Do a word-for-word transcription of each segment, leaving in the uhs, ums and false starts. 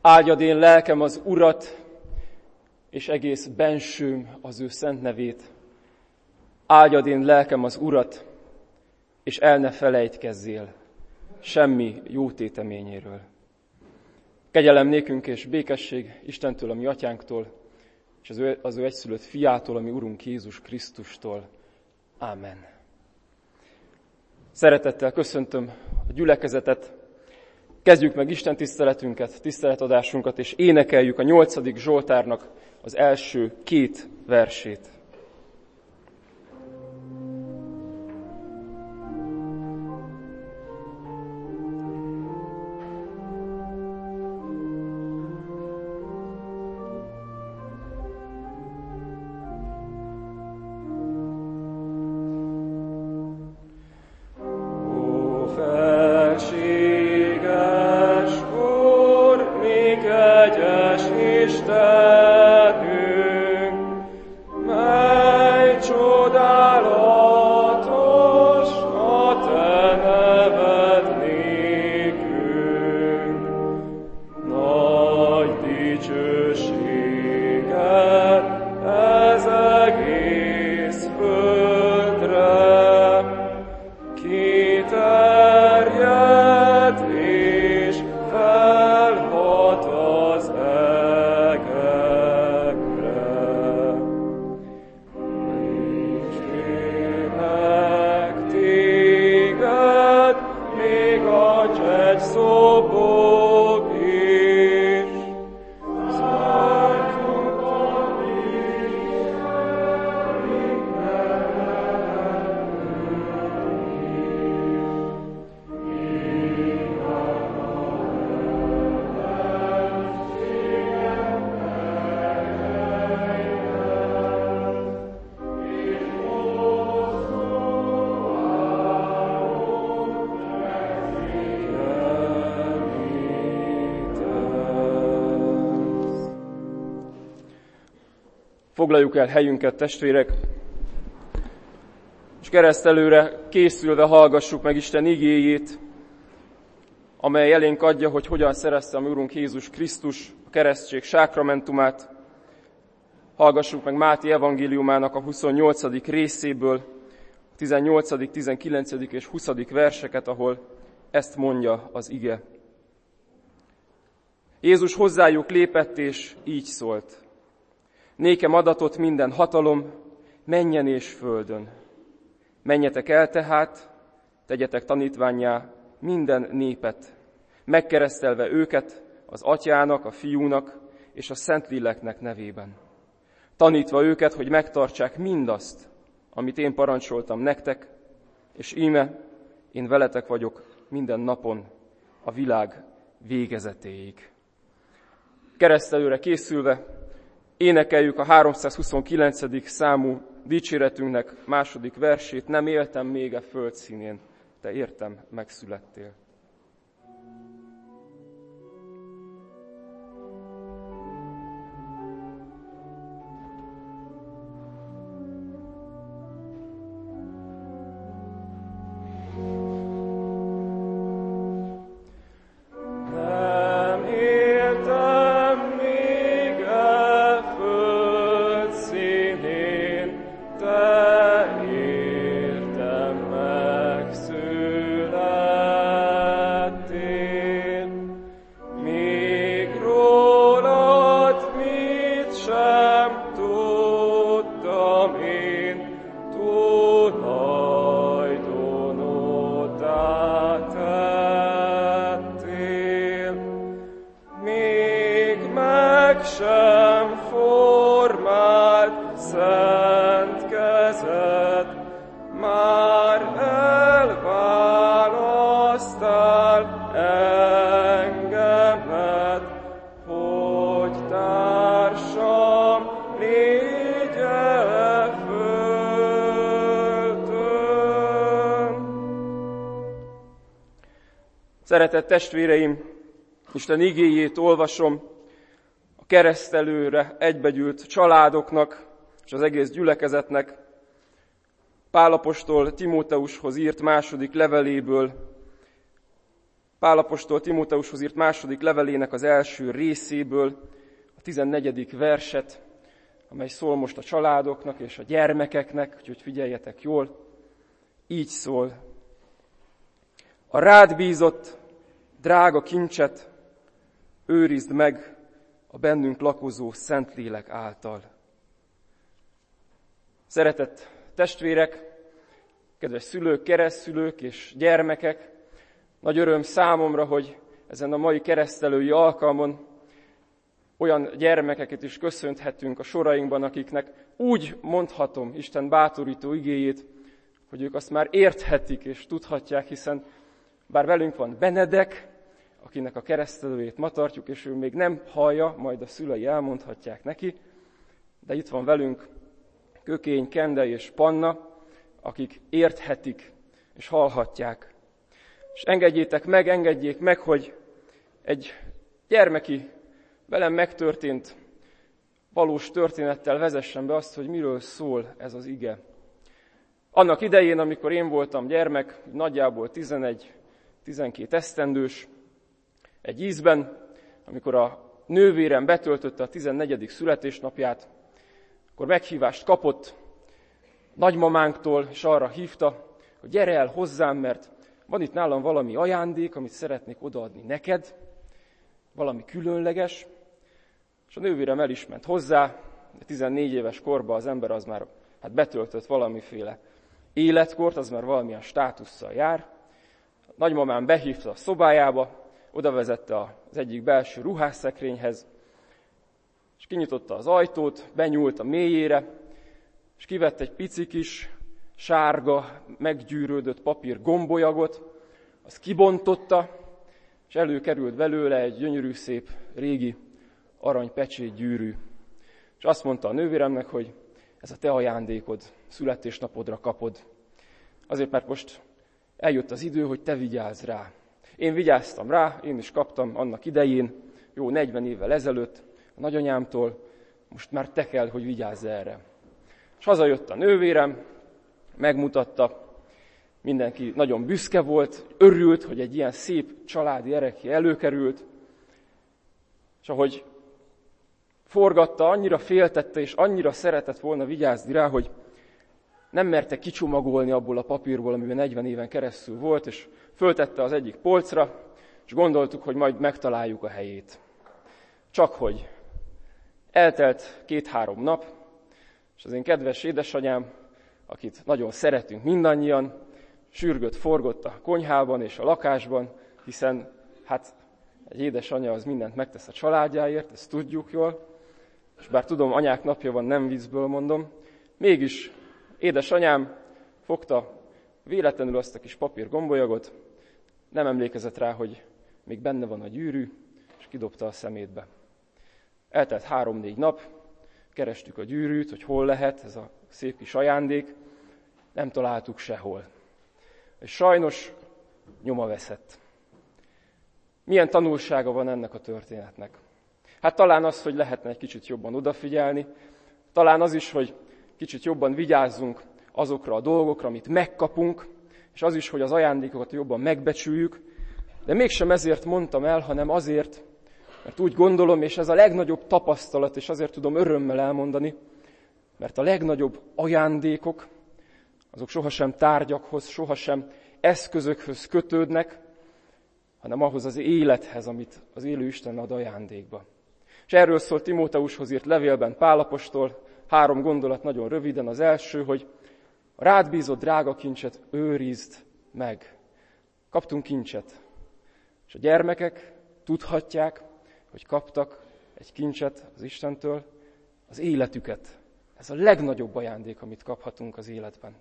Áldjad én lelkem az Urat, és egész bensőm az ő szent nevét. Áldjad én lelkem az Urat, és el ne felejtkezzél semmi jó téteményéről. Kegyelem nékünk és békesség Istentől, a mi atyánktól, és az ő, az ő egyszülött fiától, a mi Urunk Jézus Krisztustól. Ámen. Szeretettel köszöntöm a gyülekezetet. Kezdjük meg Isten tiszteletünket, tiszteletadásunkat, és énekeljük a nyolcadik Zsoltárnak az első két versét. Foglaljuk el helyünket, testvérek, és keresztelőre készülve hallgassuk meg Isten igéjét, amely elénk adja, hogy hogyan szerezte a mi Urunk Jézus Krisztus a keresztség sákramentumát. Hallgassuk meg Máté evangéliumának a huszonnyolcadik részéből, a tizennyolcadik, tizenkilencedik és huszadik verseket, ahol ezt mondja az ige. Jézus hozzájuk lépett, és így szólt: Nékem adatott minden hatalom, mennyen és földön. Menjetek el tehát, tegyetek tanítvánnyá minden népet, megkeresztelve őket az Atyának, a Fiúnak és a Szentléleknek nevében. Tanítva őket, hogy megtartsák mindazt, amit én parancsoltam nektek, és íme, én veletek vagyok minden napon a világ végezetéig. Keresztelőre készülve énekeljük a háromszázhuszonkilencedik számú dicséretünknek második versét. Nem éltem még a föld színén, te értem megszülettél. Szeretett testvéreim, Isten igéjét olvasom a keresztelőre egybegyűlt családoknak és az egész gyülekezetnek. Pál apostol Timóteushoz írt második leveléből, Pál apostol Timóteushoz írt második levelének az első részéből a tizennegyedik verset, amely szól most a családoknak és a gyermekeknek, úgyhogy figyeljetek jól. Így szól: a rád bízott drága kincset őrizd meg a bennünk lakozó Szentlélek által. Szeretett testvérek, kedves szülők, keresztszülők és gyermekek, nagy öröm számomra, hogy ezen a mai keresztelői alkalmon olyan gyermekeket is köszönthetünk a sorainkban, akiknek úgy mondhatom Isten bátorító igéjét, hogy ők azt már érthetik és tudhatják, hiszen bár velünk van Benedek, akinek a keresztelőjét ma tartjuk, és ő még nem hallja, majd a szülei elmondhatják neki, de itt van velünk Kökény, Kende és Panna, akik érthetik és hallhatják. És engedjétek meg, engedjék meg, hogy egy gyermeki, velem megtörtént valós történettel vezessen be azt, hogy miről szól ez az ige. Annak idején, amikor én voltam gyermek, nagyjából tizenegy-tizenkét esztendős, egy ízben, amikor a nővérem betöltötte a tizennegyedik születésnapját, akkor meghívást kapott nagymamánktól, és arra hívta, hogy gyere el hozzám, mert van itt nálam valami ajándék, amit szeretnék odaadni neked, valami különleges. És a nővérem el is ment hozzá, tizennégy éves korban az ember az már hát betöltött valamiféle életkort, az már valamilyen státusszal jár. A nagymamám behívta a szobájába, oda vezette az egyik belső ruhásszekrényhez, és kinyitotta az ajtót, benyúlt a mélyére, és kivett egy pici kis sárga, meggyűrődött papír gombolyagot, azt kibontotta, és előkerült belőle egy gyönyörű, szép, régi aranypecsét gyűrű. És azt mondta a nővéremnek, hogy ez a te ajándékod, születésnapodra kapod. Azért, mert most eljött az idő, hogy te vigyázz rá. Én vigyáztam rá, én is kaptam annak idején, jó negyven évvel ezelőtt, a nagyanyámtól, most már te kell, hogy vigyázz erre. És hazajött a nővérem, megmutatta, mindenki nagyon büszke volt, örült, hogy egy ilyen szép családi erekje előkerült, és ahogy forgatta, annyira féltette, és annyira szeretett volna vigyázni rá, hogy nem merte kicsomagolni abból a papírból, amiben negyven éven keresztül volt, és föltette az egyik polcra, és gondoltuk, hogy majd megtaláljuk a helyét. Csakhogy eltelt két-három nap, és az én kedves édesanyám, akit nagyon szeretünk mindannyian, sürgött, forgott a konyhában és a lakásban, hiszen hát egy édesanya az mindent megtesz a családjáért, ezt tudjuk jól, és bár tudom, anyák napja van, nem viccből mondom, mégis édesanyám fogta véletlenül azt a kis papír gombolyagot, nem emlékezett rá, hogy még benne van a gyűrű, és kidobta a szemétbe. Eltelt három-négy nap, kerestük a gyűrűt, hogy hol lehet ez a szép kis ajándék, nem találtuk sehol. És sajnos nyoma veszett. Milyen tanulsága van ennek a történetnek? Hát talán az, hogy lehetne egy kicsit jobban odafigyelni, talán az is, hogy kicsit jobban vigyázzunk azokra a dolgokra, amit megkapunk, és az is, hogy az ajándékokat jobban megbecsüljük, de mégsem ezért mondtam el, hanem azért, mert úgy gondolom, és ez a legnagyobb tapasztalat, és azért tudom örömmel elmondani, mert a legnagyobb ajándékok, azok sohasem tárgyakhoz, sohasem eszközökhöz kötődnek, hanem ahhoz az élethez, amit az élő Isten ad ajándékba. És erről szól Timóteushoz írt levélben Pál apostol, három gondolat nagyon röviden. Az első, hogy a rád bízott drága kincset őrizd meg. Kaptunk kincset. És a gyermekek tudhatják, hogy kaptak egy kincset az Istentől, az életüket. Ez a legnagyobb ajándék, amit kaphatunk az életben.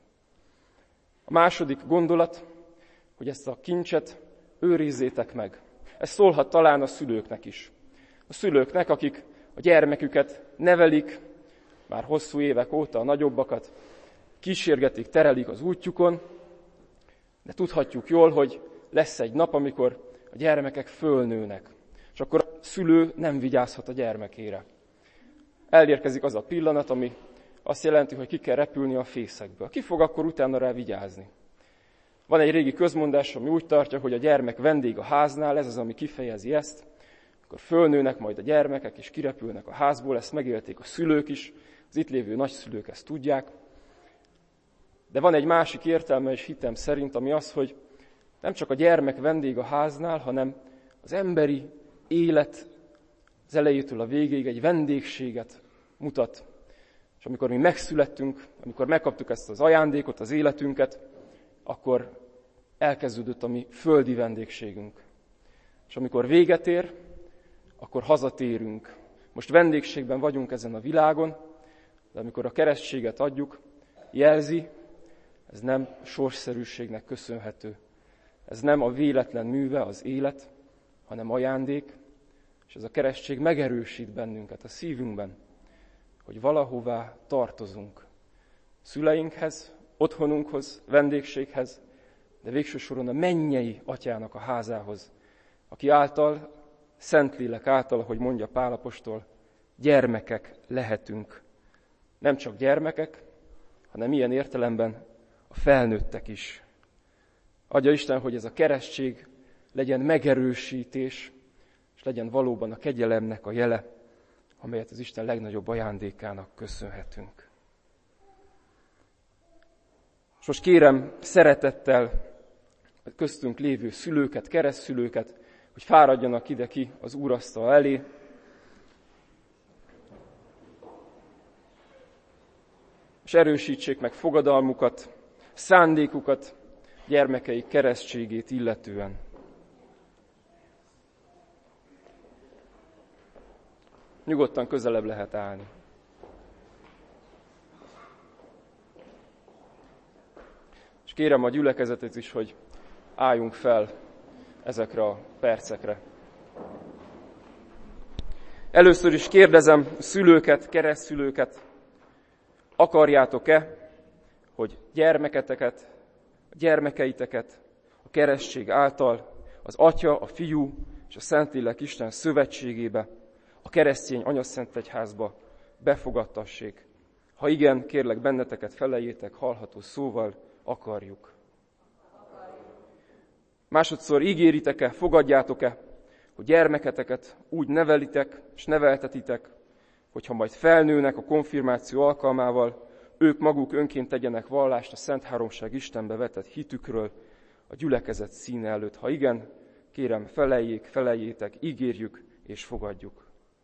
A második gondolat, hogy ezt a kincset őrizzétek meg. Ez szólhat talán a szülőknek is. A szülőknek, akik a gyermeküket nevelik, már hosszú évek óta a nagyobbakat kísérgetik, terelik az útjukon, de tudhatjuk jól, hogy lesz egy nap, amikor a gyermekek fölnőnek, és akkor a szülő nem vigyázhat a gyermekére. Elérkezik az a pillanat, ami azt jelenti, hogy ki kell repülni a fészekből. Ki fog akkor utána rá vigyázni? Van egy régi közmondás, ami úgy tartja, hogy a gyermek vendég a háznál, ez az, ami kifejezi ezt. Akkor fölnőnek majd a gyermekek, és kirepülnek a házból, ezt megélték a szülők is, az itt lévő nagyszülők ezt tudják. De van egy másik értelme és hitem szerint, ami az, hogy nem csak a gyermek vendég a háznál, hanem az emberi élet az elejétől a végéig egy vendégséget mutat. És amikor mi megszülettünk, amikor megkaptuk ezt az ajándékot, az életünket, akkor elkezdődött a mi földi vendégségünk. És amikor véget ér, akkor hazatérünk. Most vendégségben vagyunk ezen a világon, de amikor a keresztséget adjuk, jelzi, ez nem sorsszerűségnek köszönhető. Ez nem a véletlen műve, az élet, hanem ajándék, és ez a keresztség megerősít bennünket a szívünkben, hogy valahová tartozunk. Szüleinkhez, otthonunkhoz, vendégséghez, de végső soron a mennyei atyának a házához, aki által, Szentlélek által, ahogy mondja Pál apostol, gyermekek lehetünk. Nem csak gyermekek, hanem ilyen értelemben a felnőttek is. Adja Isten, hogy ez a keresztség legyen megerősítés, és legyen valóban a kegyelemnek a jele, amelyet az Isten legnagyobb ajándékának köszönhetünk. És most kérem szeretettel a köztünk lévő szülőket, keresztszülőket, hogy fáradjanak ide ki az úrasztal elé, és erősítsék meg fogadalmukat, szándékukat gyermekeik keresztségét illetően. Nyugodtan közelebb lehet állni. És kérem a gyülekezetet is, hogy álljunk fel ezekre a percekre. Először is kérdezem szülőket, keresztszülőket, akarjátok-e, hogy gyermeketeket, gyermekeiteket a keresztség által az Atya, a Fiú és a Szentlélek Isten szövetségébe, a keresztény anyaszentegyházba befogadtassék? Ha igen, kérlek benneteket felejétek hallható szóval, akarjuk. Másodszor ígéritek-e, fogadjátok-e, hogy gyermeketeket úgy nevelitek és neveltetitek, hogyha majd felnőnek a konfirmáció alkalmával, ők maguk önként tegyenek vallást a Szent Háromság Istenbe vetett hitükről a gyülekezet színe előtt. Ha igen, kérem feleljék, felejétek, ígérjük és fogadjuk.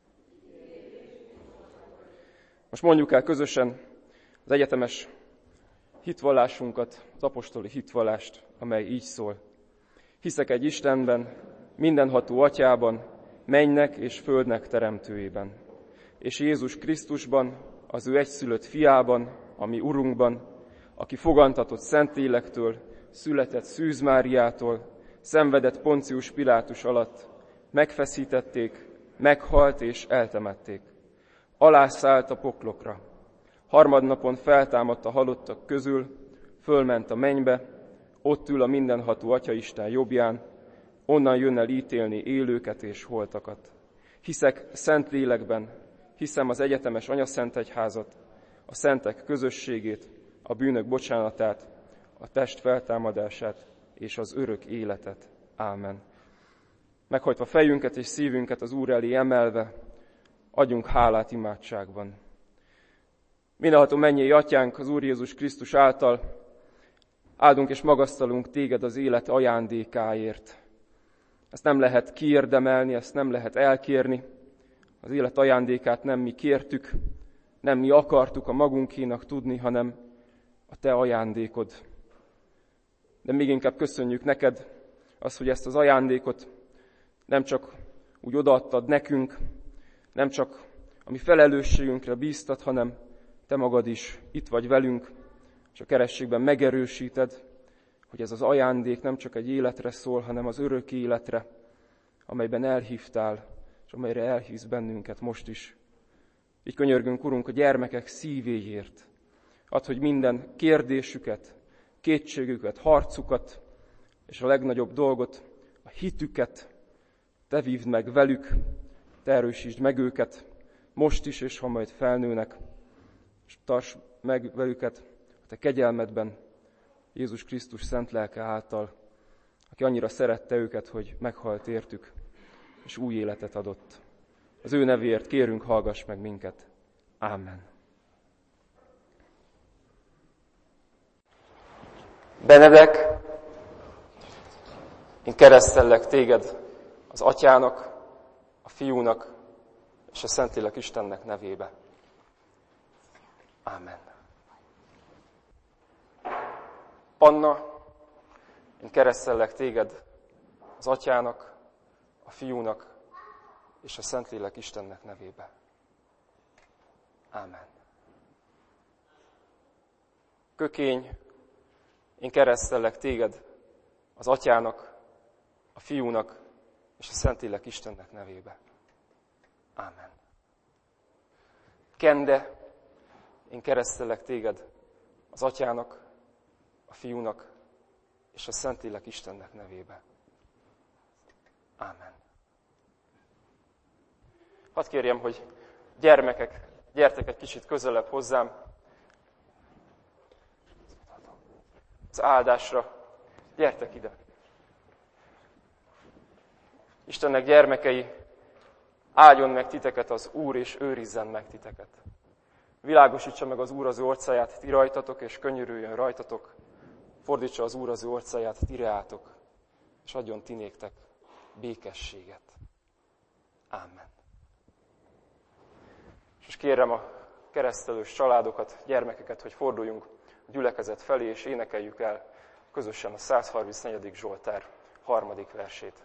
Most mondjuk el közösen az egyetemes hitvallásunkat, az apostoli hitvallást, amely így szól. Hiszek egy Istenben, mindenható Atyában, mennynek és földnek teremtőjében, és Jézus Krisztusban, az ő egyszülött fiában, a mi Urunkban, aki fogantatott Szentlélektől, született Szűz Máriától, szenvedett Poncius Pilátus alatt, megfeszítették, meghalt és eltemették. Alászállt a poklokra. Harmadnapon feltámadt a halottak közül, fölment a mennybe, ott ül a mindenható Atyaisten jobbján, onnan jön el ítélni élőket és holtakat. Hiszek szent lélekben, hiszem az egyetemes anyaszentegyházat, a szentek közösségét, a bűnök bocsánatát, a test feltámadását és az örök életet. Ámen. Meghajtva fejünket és szívünket az Úr elé emelve, adjunk hálát imádságban. Mindenható mennyei Atyánk, az Úr Jézus Krisztus által áldunk és magasztalunk téged az élet ajándékáért. Ezt nem lehet kiérdemelni, ezt nem lehet elkérni. Az élet ajándékát nem mi kértük, nem mi akartuk a magunkénak tudni, hanem a te ajándékod. De még inkább köszönjük neked azt, hogy ezt az ajándékot nem csak úgy odaadtad nekünk, nem csak a mi felelősségünkre bíztad, hanem te magad is itt vagy velünk, és a keresztségben megerősíted, hogy ez az ajándék nem csak egy életre szól, hanem az örök életre, amelyben elhívtál, és amelyre elhívsz bennünket most is. Így könyörgünk, Urunk, a gyermekek szívéért. Add, hogy minden kérdésüket, kétségüket, harcukat, és a legnagyobb dolgot, a hitüket te vívd meg velük, te erősítsd meg őket, most is, és ha majd felnőnek, és tartsd meg velüket a te kegyelmedben, Jézus Krisztus szent lelke által, aki annyira szerette őket, hogy meghalt értük, és új életet adott. Az ő nevéért kérünk, hallgass meg minket. Ámen. Benedek, én keresztellek téged az Atyának, a Fiúnak és a Szentlélek Istennek nevébe. Ámen. Panna, én keresztellek téged az Atyának, a Fiúnak és a Szentlélek Istennek nevébe. Ámen. Kökény, én keresztellek téged az Atyának, a Fiúnak és a Szentlélek Istennek nevébe. Ámen. Kende, én keresztellek téged az Atyának, a Fiúnak és a Szentlélek Istennek nevébe. Ámen. Hadd kérjem, hogy gyermekek, gyertek egy kicsit közelebb hozzám az áldásra. Gyertek ide. Istennek gyermekei, áldjon meg titeket az Úr, és őrizzen meg titeket. Világosítsa meg az Úr az ő orcáját ti rajtatok, és könyörüljön rajtatok. Fordítsa az Úr az ő orcáját ti reátok, és adjon ti néktek békességet. Ámen. És kérem a keresztelős családokat, gyermekeket, hogy forduljunk a gyülekezet felé, és énekeljük el közösen a százharmincnegyedik Zsoltár harmadik versét.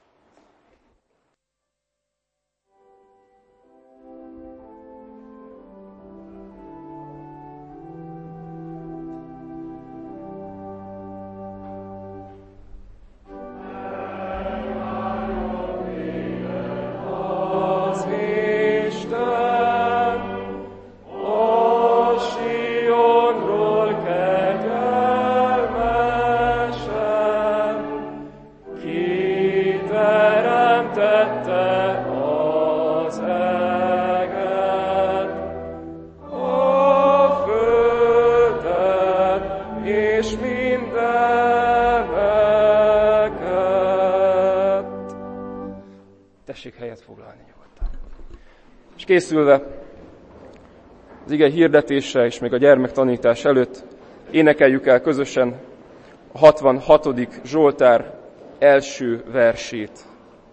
Tessék helyet foglalni nyugodtan. És készülve az ige hirdetésre és még a gyermektanítás előtt énekeljük el közösen a hatvanhatodik Zsoltár első versét.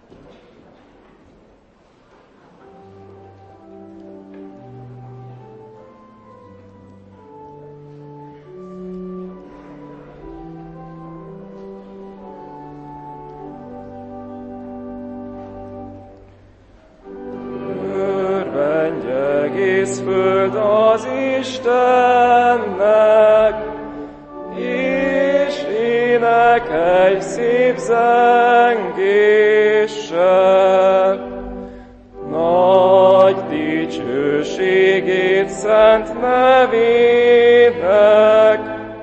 Föld az Istennek, és énekelj szép zengéssel. Nagy dicsőségét szent nevének,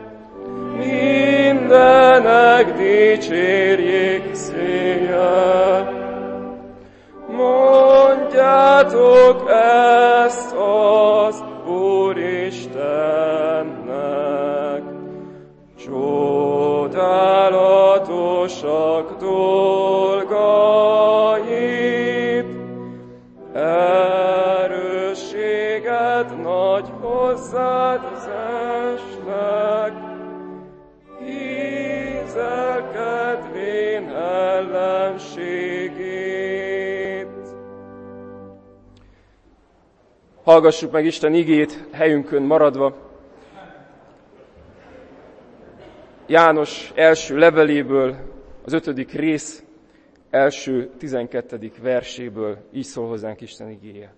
mindenek dicsérjék széjjel. Mondjátok ezt az Úristennek, csodálatosak dolgait, erősséged nagy hozzád esnek, ízelkedvén ellenségét. Hallgassuk meg Isten igét helyünkön maradva. János első leveléből, az ötödik rész első tizenkettedik verséből így szól hozzánk Isten igéje.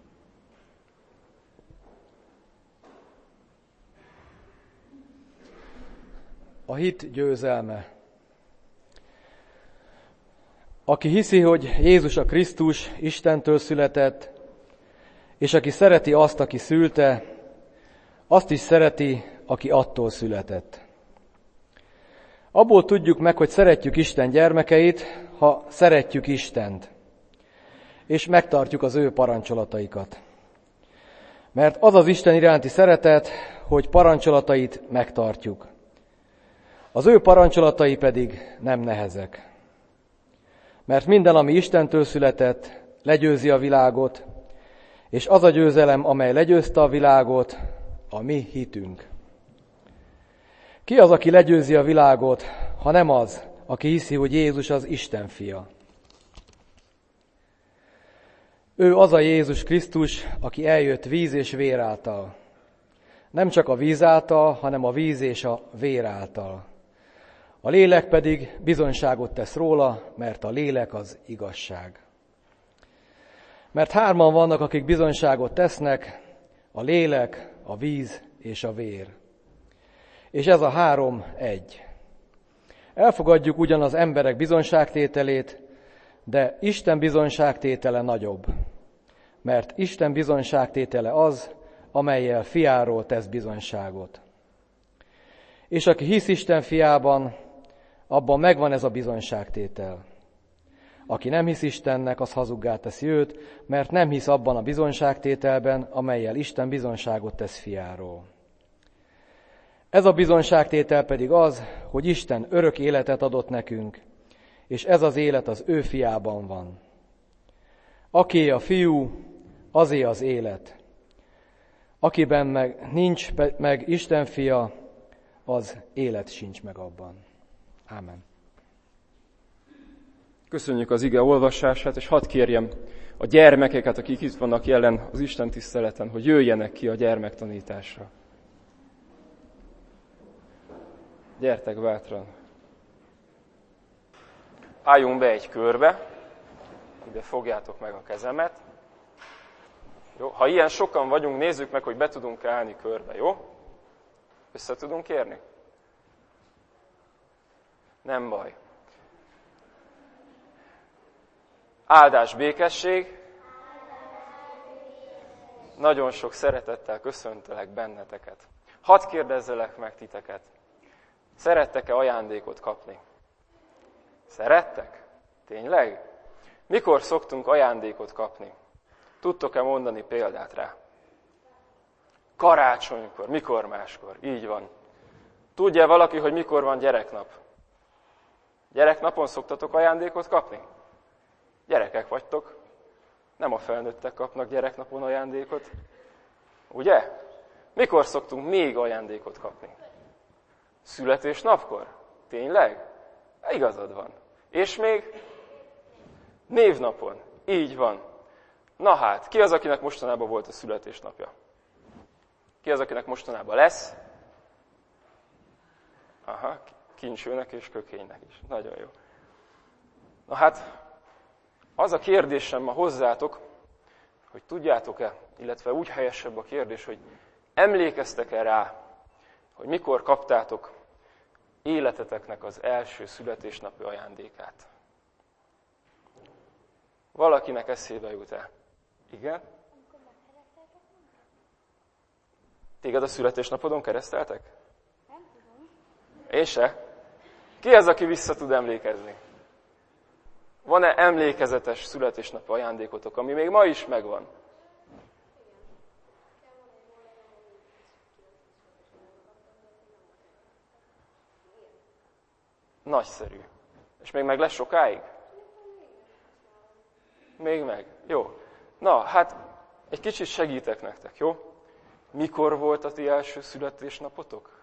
A hit győzelme. Aki hiszi, hogy Jézus a Krisztus Istentől született, és aki szereti azt, aki szülte, azt is szereti, aki attól született. Abból tudjuk meg, hogy szeretjük Isten gyermekeit, ha szeretjük Istent, és megtartjuk az ő parancsolataikat. Mert az az Isten iránti szeretet, hogy parancsolatait megtartjuk. Az ő parancsolatai pedig nem nehezek. Mert minden, ami Istentől született, legyőzi a világot, és az a győzelem, amely legyőzte a világot, a mi hitünk. Ki az, aki legyőzi a világot, ha nem az, aki hiszi, hogy Jézus az Isten fia? Ő az a Jézus Krisztus, aki eljött víz és vér által. Nem csak a víz által, hanem a víz és a vér által. A lélek pedig bizonyságot tesz róla, mert a lélek az igazság. Mert hárman vannak, akik bizonyságot tesznek, a lélek, a víz és a vér. És ez a három egy. Elfogadjuk ugyan az emberek bizonyságtételét, de Isten bizonyságtétele nagyobb. Mert Isten bizonyságtétele az, amellyel fiáról tesz bizonyságot. És aki hisz Isten fiában, abban megvan ez a bizonyságtétel. Aki nem hisz Istennek, az hazuggá teszi őt, mert nem hisz abban a bizonyságtételben, amellyel Isten bizonyságot tesz fiáról. Ez a bizonyságtétel pedig az, hogy Isten örök életet adott nekünk, és ez az élet az ő fiában van. Aki a fiú, azé az élet. Akiben meg nincs meg Isten fia, az élet sincs meg abban. Ámen. Köszönjük az ige olvasását, és hadd kérjem a gyermekeket, akik itt vannak jelen az Isten tiszteleten, hogy jöjjenek ki a gyermektanításra. Gyertek bátran. Álljunk be egy körbe, ide fogjátok meg a kezemet. Jó? Ha ilyen sokan vagyunk, nézzük meg, hogy be tudunk állni körbe, jó? Össze tudunk érni? Nem baj. Áldás, békesség. Nagyon sok szeretettel köszöntelek benneteket. Hadd kérdezzelek meg titeket. Szerettek-e ajándékot kapni? Szerettek? Tényleg? Mikor szoktunk ajándékot kapni? Tudtok-e mondani példát rá? Karácsonykor, mikor máskor? Így van. Tudja valaki, hogy mikor van gyereknap? Gyereknapon szoktatok ajándékot kapni? Gyerekek vagytok. Nem a felnőttek kapnak gyereknapon ajándékot. Ugye? Mikor szoktunk még ajándékot kapni? Születésnapkor? Tényleg? Igazad van. És még? Névnapon. Így van. Na hát, ki az, akinek mostanában volt a születésnapja? Ki az, akinek mostanában lesz? Aha, kincsőnek és kökénynek is. Nagyon jó. Na hát, az a kérdésem ma hozzátok, hogy tudjátok-e, illetve úgy helyesebb a kérdés, hogy emlékeztek-e rá, hogy mikor kaptátok életeteknek az első születésnapi ajándékát? Valakinek eszébe jut-e? Igen? Téged a születésnapodon kereszteltek? Nem tudom. Én se? Ki az, aki vissza tud emlékezni? Van-e emlékezetes születésnapi ajándékotok, ami még ma is megvan? Nagyszerű. És még meg lesz sokáig? Még meg. Jó. Na, hát egy kicsit segítek nektek, jó? Mikor volt a ti első születésnapotok?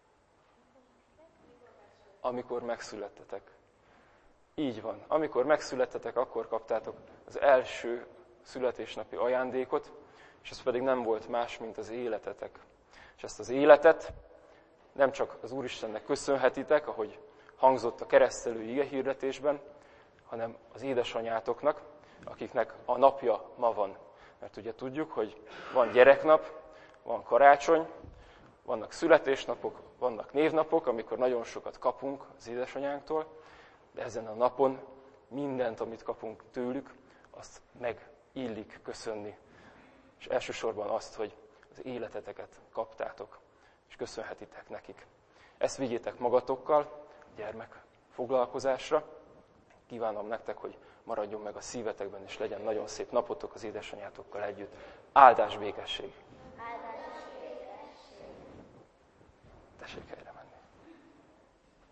Amikor megszülettetek. Így van. Amikor megszülettetek, akkor kaptátok az első születésnapi ajándékot, és ez pedig nem volt más, mint az életetek. És ezt az életet nem csak az Úristennek köszönhetitek, ahogy hangzott a keresztelő igehirdetésben, hanem az édesanyátoknak, akiknek a napja ma van. Mert ugye tudjuk, hogy van gyereknap, van karácsony, vannak születésnapok, vannak névnapok, amikor nagyon sokat kapunk az édesanyánktól, de ezen a napon mindent, amit kapunk tőlük, azt megillik köszönni. És elsősorban azt, hogy az életeteket kaptátok, és köszönhetitek nekik. Ezt vigyétek magatokkal a gyermek foglalkozásra. Kívánom nektek, hogy maradjon meg a szívetekben, és legyen nagyon szép napotok az édesanyátokkal együtt. Áldás, békesség! Áldás, békesség! Tessék helyre menni.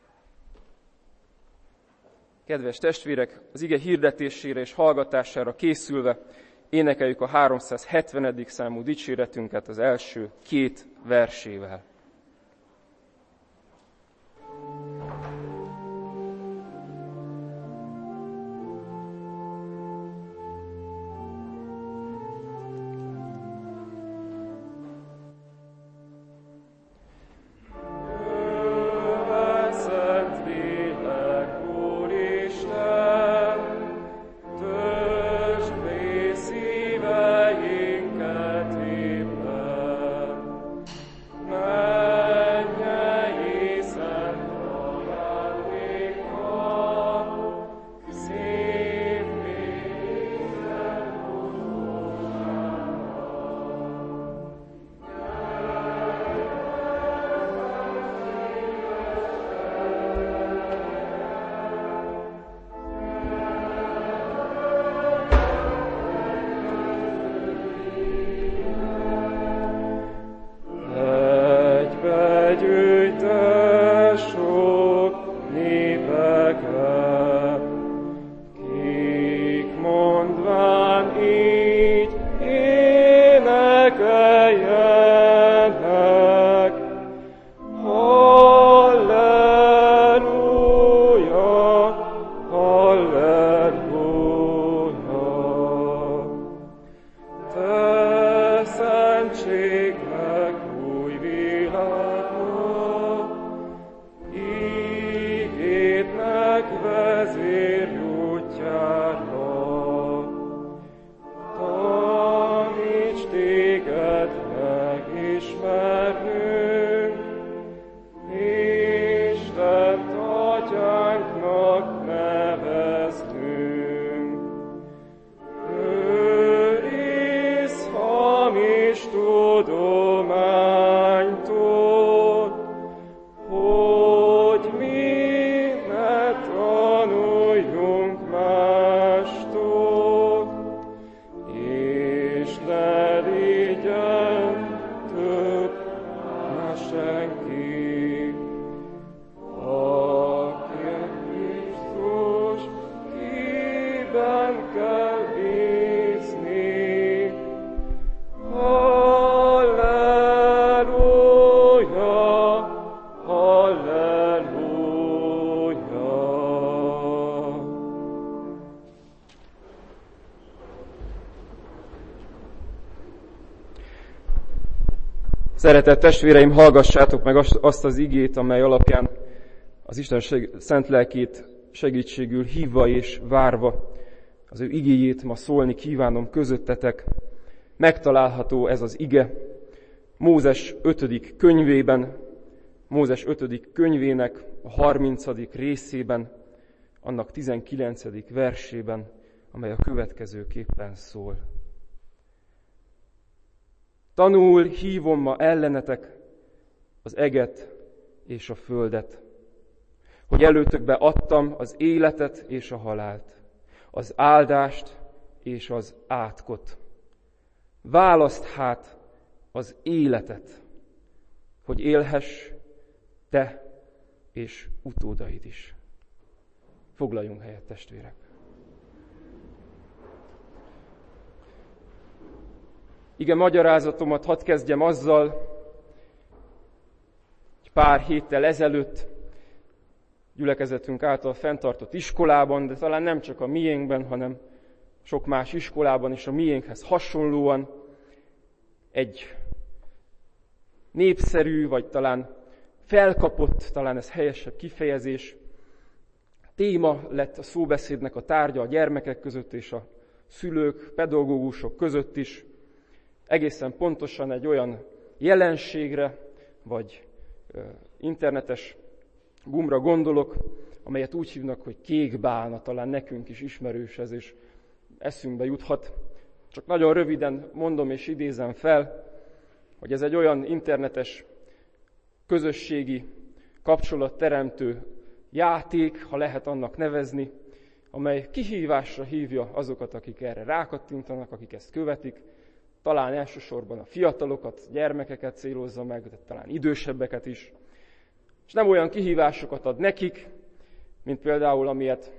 Kedves testvérek, az ige hirdetésére és hallgatására készülve énekeljük a háromszázhetvenedik számú dicséretünket az első két versével. Szeretett testvéreim, hallgassátok meg azt az igét, amely alapján az Isten szent lelkét segítségül hívva és várva az ő igéjét ma szólni kívánom közöttetek. Megtalálható ez az ige Mózes ötödik könyvében, Mózes ötödik könyvének a harmincadik részében, annak tizenkilencedik versében, amely a következőképpen szól. Tanul hívom ma ellenetek az eget és a földet, hogy előtökbe adtam az életet és a halált, az áldást és az átkot. Válaszd hát az életet, hogy élhess te és utódaid is. Foglaljunk helyet, testvérek! Igen, magyarázatomat hadd kezdjem azzal, hogy pár héttel ezelőtt gyülekezetünk által fenntartott iskolában, de talán nem csak a miénkben, hanem sok más iskolában is a miénkhez hasonlóan egy népszerű, vagy talán felkapott, talán ez helyesebb kifejezés, téma lett a szóbeszédnek a tárgya a gyermekek között és a szülők, pedagógusok között is. Egészen pontosan egy olyan jelenségre, vagy internetes gumra gondolok, amelyet úgy hívnak, hogy kékbálna, talán nekünk is ismerős ez, és eszünkbe juthat. Csak nagyon röviden mondom és idézem fel, hogy ez egy olyan internetes közösségi kapcsolatteremtő játék, ha lehet annak nevezni, amely kihívásra hívja azokat, akik erre rákattintanak, akik ezt követik. Talán elsősorban a fiatalokat, gyermekeket célozza meg, de talán idősebbeket is. És nem olyan kihívásokat ad nekik, mint például amilyet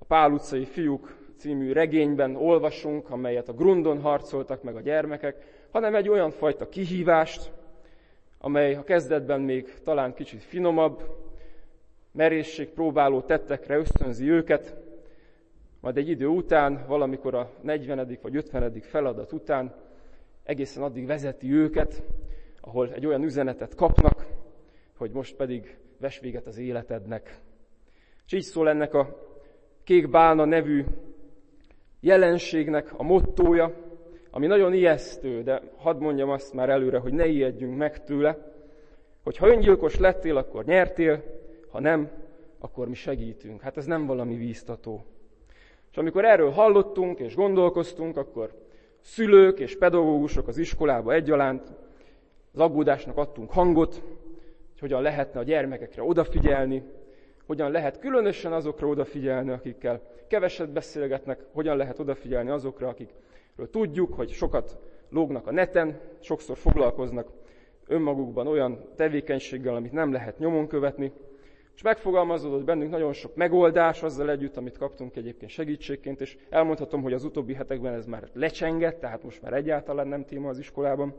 a Pál utcai fiúk című regényben olvasunk, amelyet a Grundon harcoltak meg a gyermekek, hanem egy olyan fajta kihívást, amely a kezdetben még talán kicsit finomabb, merészségpróbáló tettekre ösztönzi őket, majd egy idő után, valamikor a negyvenedik vagy ötvenedik feladat után egészen addig vezeti őket, ahol egy olyan üzenetet kapnak, hogy most pedig vess véget az életednek. És így szól ennek a Kék Bálna nevű jelenségnek a mottója, ami nagyon ijesztő, de hadd mondjam azt már előre, hogy ne ijedjünk meg tőle, hogy ha öngyilkos lettél, akkor nyertél, ha nem, akkor mi segítünk. Hát ez nem valami bíztató. És amikor erről hallottunk és gondolkoztunk, akkor szülők és pedagógusok az iskolába egyaránt az aggódásnak adtunk hangot, hogy hogyan lehetne a gyermekekre odafigyelni, hogyan lehet különösen azokra odafigyelni, akikkel keveset beszélgetnek, hogyan lehet odafigyelni azokra, akikről tudjuk, hogy sokat lógnak a neten, sokszor foglalkoznak önmagukban olyan tevékenységgel, amit nem lehet nyomon követni, és megfogalmazódott bennünk nagyon sok megoldás azzal együtt, amit kaptunk egyébként segítségként, és elmondhatom, hogy az utóbbi hetekben ez már lecsengett, tehát most már egyáltalán nem téma az iskolában.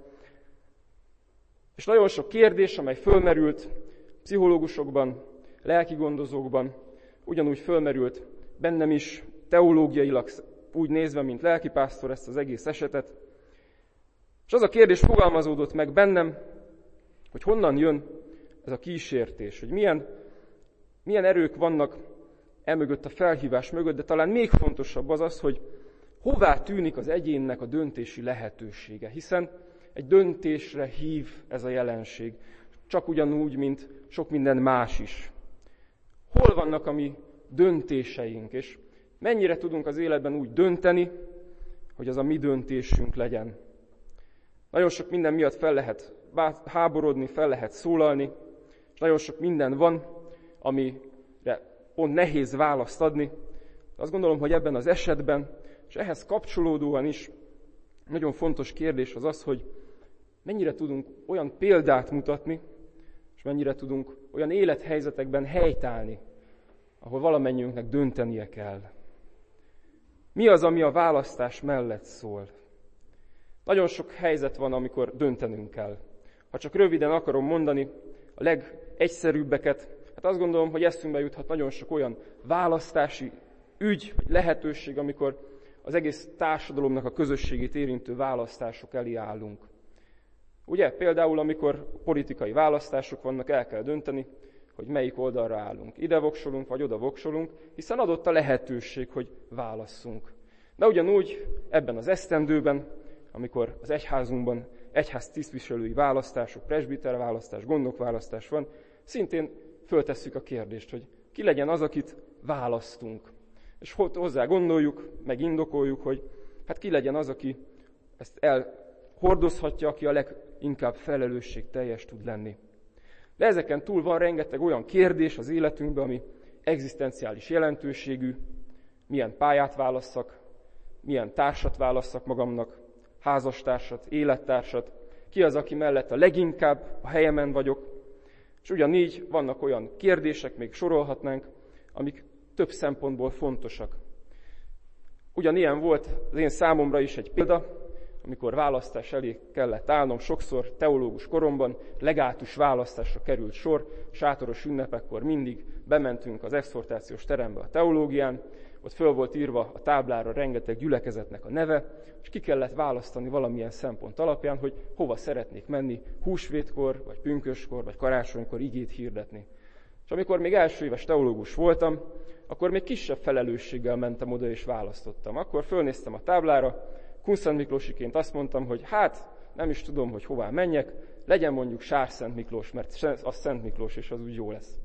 És nagyon sok kérdés, amely fölmerült pszichológusokban, lelki gondozókban, ugyanúgy fölmerült bennem is, teológiailag úgy nézve, mint lelkipásztor ezt az egész esetet. És az a kérdés fogalmazódott meg bennem, hogy honnan jön ez a kísértés, hogy milyen, milyen erők vannak emögött a felhívás mögött, de talán még fontosabb az az, hogy hová tűnik az egyénnek a döntési lehetősége, hiszen egy döntésre hív ez a jelenség, csak ugyanúgy, mint sok minden más is. Hol vannak a mi döntéseink, és mennyire tudunk az életben úgy dönteni, hogy az a mi döntésünk legyen. Nagyon sok minden miatt fel lehet háborodni, fel lehet szólalni, és nagyon sok minden van, amire pont nehéz választ adni. Azt gondolom, hogy ebben az esetben, és ehhez kapcsolódóan is nagyon fontos kérdés az az, hogy mennyire tudunk olyan példát mutatni, és mennyire tudunk olyan élethelyzetekben helytállni, ahol valamennyiünknek döntenie kell. Mi az, ami a választás mellett szól? Nagyon sok helyzet van, amikor döntenünk kell. Ha csak röviden akarom mondani a legegyszerűbbeket, hát azt gondolom, hogy eszünkbe juthat nagyon sok olyan választási ügy, vagy lehetőség, amikor az egész társadalomnak a közösségét érintő választások elé állunk. Ugye, például, amikor politikai választások vannak, el kell dönteni, hogy melyik oldalra állunk. Ide voksolunk, vagy oda voksolunk, hiszen adott a lehetőség, hogy válasszunk. De ugyanúgy ebben az esztendőben, amikor az egyházunkban egyház tisztviselői választások, presbiter választás, gondnokválasztás van, szintén föltesszük a kérdést, hogy ki legyen az, akit választunk. És hozzá gondoljuk, meg indokoljuk, hogy hát ki legyen az, aki ezt elhordozhatja, aki a leginkább felelősségteljes tud lenni. De ezeken túl van rengeteg olyan kérdés az életünkben, ami egzisztenciális jelentőségű, milyen pályát válasszak, milyen társat válasszak magamnak, házastársat, élettársat, ki az, aki mellett a leginkább a helyemen vagyok. És ugyanígy vannak olyan kérdések, még sorolhatnánk, amik több szempontból fontosak. Ugyanilyen volt az én számomra is egy példa, amikor választás elé kellett állnom, sokszor teológus koromban legátus választásra került sor, sátoros ünnepekkor mindig bementünk az exhortációs terembe a teológián, ott föl volt írva a táblára rengeteg gyülekezetnek a neve, és ki kellett választani valamilyen szempont alapján, hogy hova szeretnék menni húsvétkor, vagy pünköskor, vagy karácsonykor igét hirdetni. És amikor még első éves teológus voltam, akkor még kisebb felelősséggel mentem oda és választottam. Akkor fölnéztem a táblára, Kunszent Miklósiként azt mondtam, hogy hát nem is tudom, hogy hová menjek, legyen mondjuk Sárszent Miklós, mert az Szent Miklós, és az úgy jó lesz.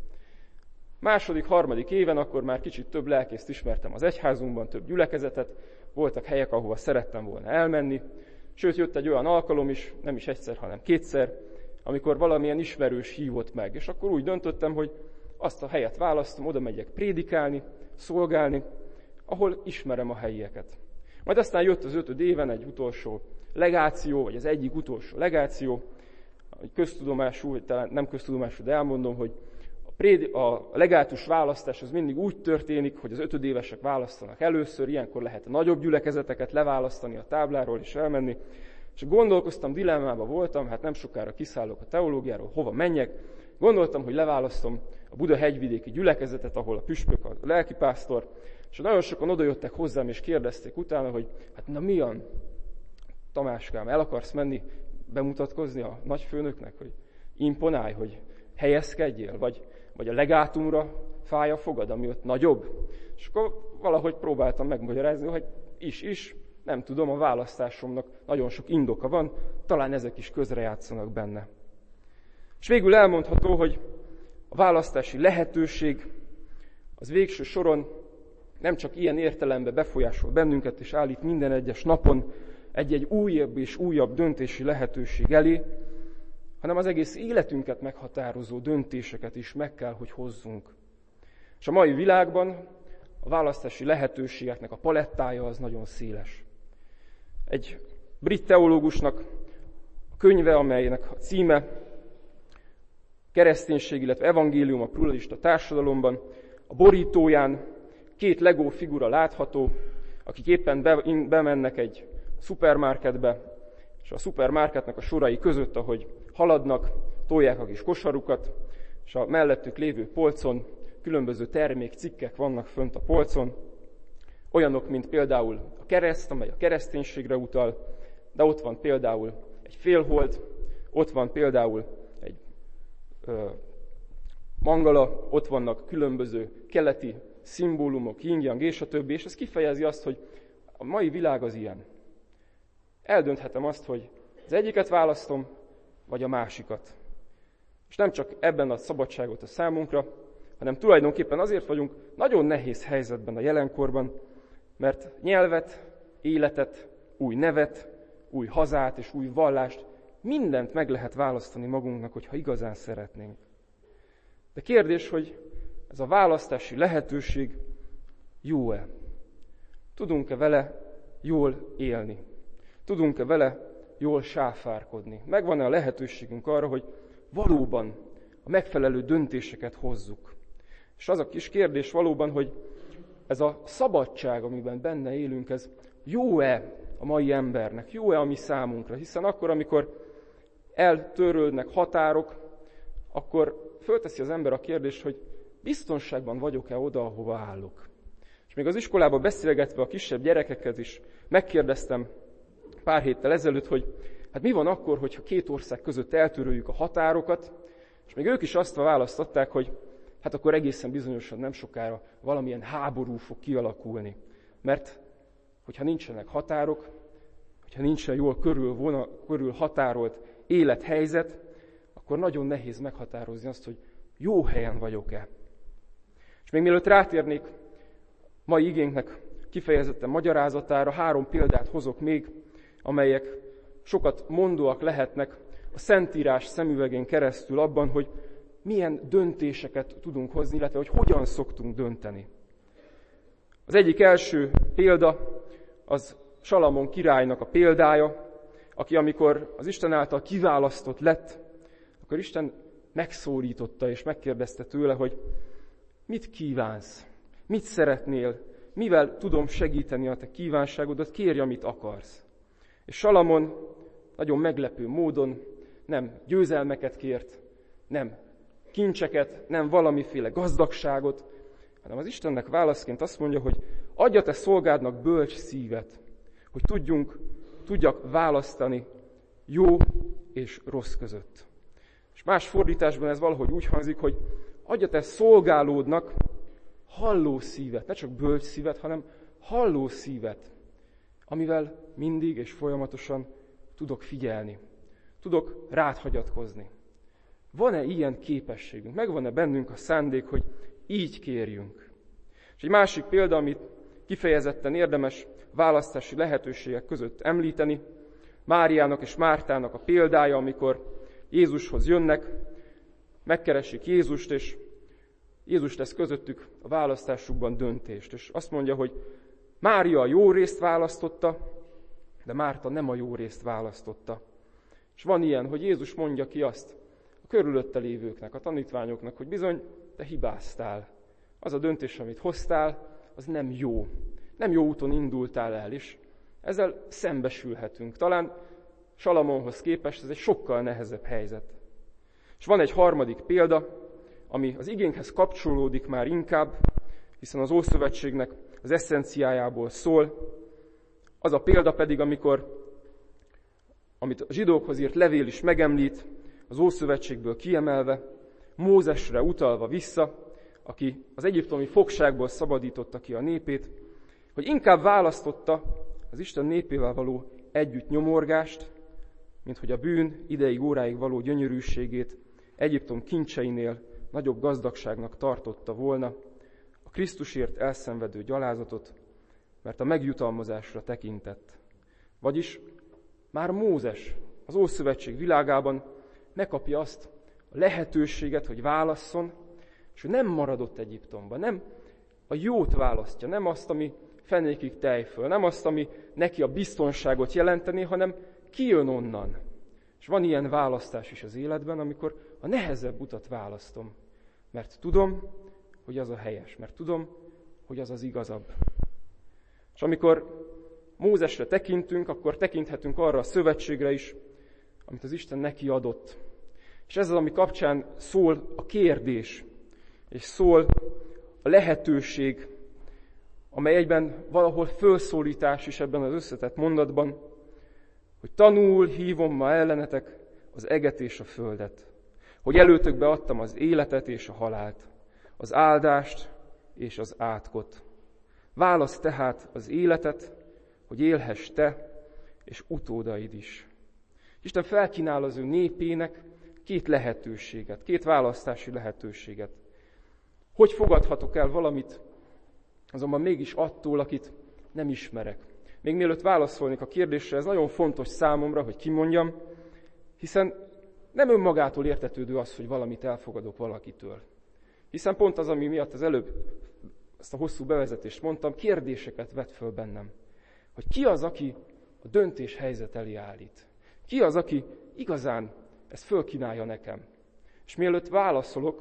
Második, harmadik éven akkor már kicsit több lelkészt ismertem az egyházunkban, több gyülekezetet, voltak helyek, ahova szerettem volna elmenni, sőt jött egy olyan alkalom is, nem is egyszer, hanem kétszer, amikor valamilyen ismerős hívott meg, és akkor úgy döntöttem, hogy azt a helyet választom, oda megyek prédikálni, szolgálni, ahol ismerem a helyieket. Majd aztán jött az ötöd éven egy utolsó legáció, vagy az egyik utolsó legáció, egy köztudomású, vagy talán nem köztudomású, de elmondom, hogy a préd, a legátus választás az mindig úgy történik, hogy az ötödévesek választanak először, ilyenkor lehet a nagyobb gyülekezeteket leválasztani a tábláról és elmenni. És gondolkoztam, dilemmában voltam, hát nem sokára kiszállok a teológiáról, hova menjek. Gondoltam, hogy leválasztom a Buda hegyvidéki gyülekezetet, ahol a püspök a lelkipásztor, és nagyon sokan odajöttek hozzám, és kérdezték utána, hogy hát na milyen, Tamáskám, el akarsz menni bemutatkozni a nagyfőnöknek, hogy imponálj, hogy helyezkedjél, vagy, vagy a legátumra fáj a fogad, ami ott nagyobb. És akkor valahogy próbáltam megmagyarázni, hogy is, is, nem tudom, a választásomnak nagyon sok indoka van, talán ezek is közrejátszanak benne. És végül elmondható, hogy a választási lehetőség az végső soron nem csak ilyen értelemben befolyásol bennünket, és állít minden egyes napon egy-egy újabb és újabb döntési lehetőség elé, hanem az egész életünket meghatározó döntéseket is meg kell, hogy hozzunk. És a mai világban a választási lehetőségeknek a palettája az nagyon széles. Egy brit teológusnak a könyve, amelynek a címe Kereszténység, illetve evangélium a pluralista társadalomban, a borítóján két Lego figura látható, akik éppen be, bemennek egy szupermarketbe, és a szupermarketnek a sorai között, ahogy haladnak, tolják a kis kosarukat, és a mellettük lévő polcon különböző termékcikkek vannak fönt a polcon, olyanok, mint például a kereszt, amely a kereszténységre utal, de ott van például egy félhold, ott van például egy ö, mangala, ott vannak különböző keleti szimbólumok, yin-yang és a többi, és ez kifejezi azt, hogy a mai világ az ilyen. Eldönthetem azt, hogy az egyiket választom, vagy a másikat. És nem csak ebben a szabadságot a számunkra, hanem tulajdonképpen azért vagyunk nagyon nehéz helyzetben a jelenkorban, mert nyelvet, életet, új nevet, új hazát és új vallást, mindent meg lehet választani magunknak, hogyha igazán szeretnénk. De kérdés, hogy ez a választási lehetőség jó-e? Tudunk-e vele jól élni? Tudunk-e vele jól sáfárkodni? Megvan-e a lehetőségünk arra, hogy valóban a megfelelő döntéseket hozzuk? És az a kis kérdés valóban, hogy ez a szabadság, amiben benne élünk, ez jó-e a mai embernek? Jó-e a mi számunkra? Hiszen akkor, amikor eltörölnek határok, akkor fölteszi az ember a kérdést, hogy biztonságban vagyok-e oda, ahova állok? És még az iskolában beszélgetve a kisebb gyerekekhez is megkérdeztem pár héttel ezelőtt, hogy hát mi van akkor, hogyha két ország között eltöröljük a határokat, és még ők is azt választották, hogy hát akkor egészen bizonyosan nem sokára valamilyen háború fog kialakulni. Mert hogyha nincsenek határok, hogyha nincsen jól körül, vona, körül határolt élethelyzet, akkor nagyon nehéz meghatározni azt, hogy jó helyen vagyok-e. És még mielőtt rátérnék mai igénknek kifejezetten magyarázatára, három példát hozok még, amelyek sokat mondóak lehetnek a Szentírás szemüvegén keresztül abban, hogy milyen döntéseket tudunk hozni, illetve hogy hogyan szoktunk dönteni. Az egyik első példa az Salamon királynak a példája, aki amikor az Isten által kiválasztott lett, akkor Isten megszólította és megkérdezte tőle, hogy mit kívánsz, mit szeretnél, mivel tudom segíteni a te kívánságodat, kérj, amit akarsz. És Salamon nagyon meglepő módon nem győzelmeket kért, nem kincseket, nem valamiféle gazdagságot, hanem az Istennek válaszként azt mondja, hogy adja te szolgádnak bölcs szívet, hogy tudjunk, tudjak választani jó és rossz között. És más fordításban ez valahogy úgy hangzik, hogy adja te szolgálódnak halló szívet, ne csak bölcs szívet, hanem halló szívet, amivel mindig és folyamatosan tudok figyelni, tudok rád hagyatkozni. Van-e ilyen képességünk? Megvan-e bennünk a szándék, hogy így kérjünk? És egy másik példa, amit kifejezetten érdemes választási lehetőségek között említeni, Máriának és Mártának a példája, amikor Jézushoz jönnek, megkeresik Jézust, és Jézus tesz közöttük a választásukban döntést. És azt mondja, hogy Mária a jó részt választotta, de Márta nem a jó részt választotta. És van ilyen, hogy Jézus mondja ki azt a körülötte lévőknek, a tanítványoknak, hogy bizony te hibáztál. Az a döntés, amit hoztál, az nem jó. Nem jó úton indultál el, és ezzel szembesülhetünk. Talán Salamonhoz képest ez egy sokkal nehezebb helyzet. És van egy harmadik példa, ami az igénkhez kapcsolódik már inkább, hiszen az Ószövetségnek az eszenciájából szól. Az a példa pedig, amikor, amit a zsidókhoz írt levél is megemlít, az Ószövetségből kiemelve, Mózesre utalva vissza, aki az egyiptomi fogságból szabadította ki a népét, hogy inkább választotta az Isten népével való együtt nyomorgást, mint hogy a bűn ideig óráig való gyönyörűségét Egyiptom kincseinél nagyobb gazdagságnak tartotta volna, a Krisztusért elszenvedő gyalázatot, mert a megjutalmazásra tekintett. Vagyis már Mózes az Ószövetség világában megkapja azt a lehetőséget, hogy válasszon, és ő nem maradott Egyiptomban, nem a jót választja, nem azt, ami fenékig tejföl, nem azt, ami neki a biztonságot jelenteni, hanem kijön onnan. És van ilyen választás is az életben, amikor a nehezebb utat választom, mert tudom, hogy az a helyes, mert tudom, hogy az az igazabb. És amikor Mózesre tekintünk, akkor tekinthetünk arra a szövetségre is, amit az Isten neki adott. És ez az, ami kapcsán szól a kérdés, és szól a lehetőség, amely egyben valahol fölszólítás is ebben az összetett mondatban, hogy tanul hívom ma ellenetek az eget és a földet, hogy előtökbe adtam az életet és a halált, az áldást és az átkot. Válaszd tehát az életet, hogy élhess te és utódaid is. Isten felkínál az ő népének két lehetőséget, két választási lehetőséget. Hogy fogadhatok el valamit, azonban mégis attól, akit nem ismerek. Még mielőtt válaszolnék a kérdésre, ez nagyon fontos számomra, hogy kimondjam, hiszen nem önmagától értetődő az, hogy valamit elfogadok valakitől. Hiszen pont az, ami miatt az előbb ezt a hosszú bevezetést mondtam, kérdéseket vet föl bennem. Hogy ki az, aki a döntés helyzet elé állít? Ki az, aki igazán ezt fölkínálja nekem? És mielőtt válaszolok,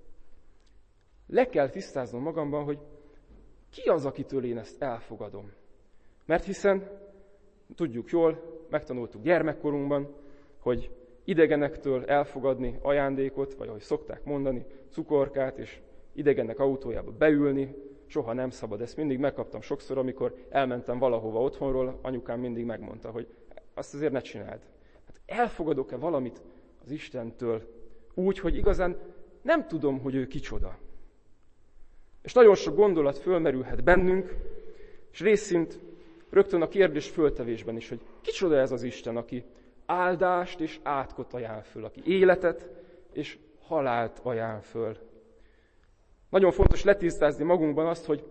le kell tisztáznom magamban, hogy ki az, akitől én ezt elfogadom. Mert hiszen, tudjuk jól, megtanultuk gyermekkorunkban, hogy idegenektől elfogadni ajándékot, vagy ahogy szokták mondani, cukorkát, és idegenek autójába beülni, soha nem szabad. Ezt mindig megkaptam sokszor, amikor elmentem valahova otthonról, anyukám mindig megmondta, hogy azt azért ne csináld. Hát elfogadok-e valamit az Istentől úgy, hogy igazán nem tudom, hogy ő kicsoda. És nagyon sok gondolat fölmerülhet bennünk, és részint rögtön a kérdés föltevésben is, hogy kicsoda ez az Isten, aki áldást és átkot ajánl föl, aki életet és halált ajánl föl. Nagyon fontos letisztázni magunkban azt, hogy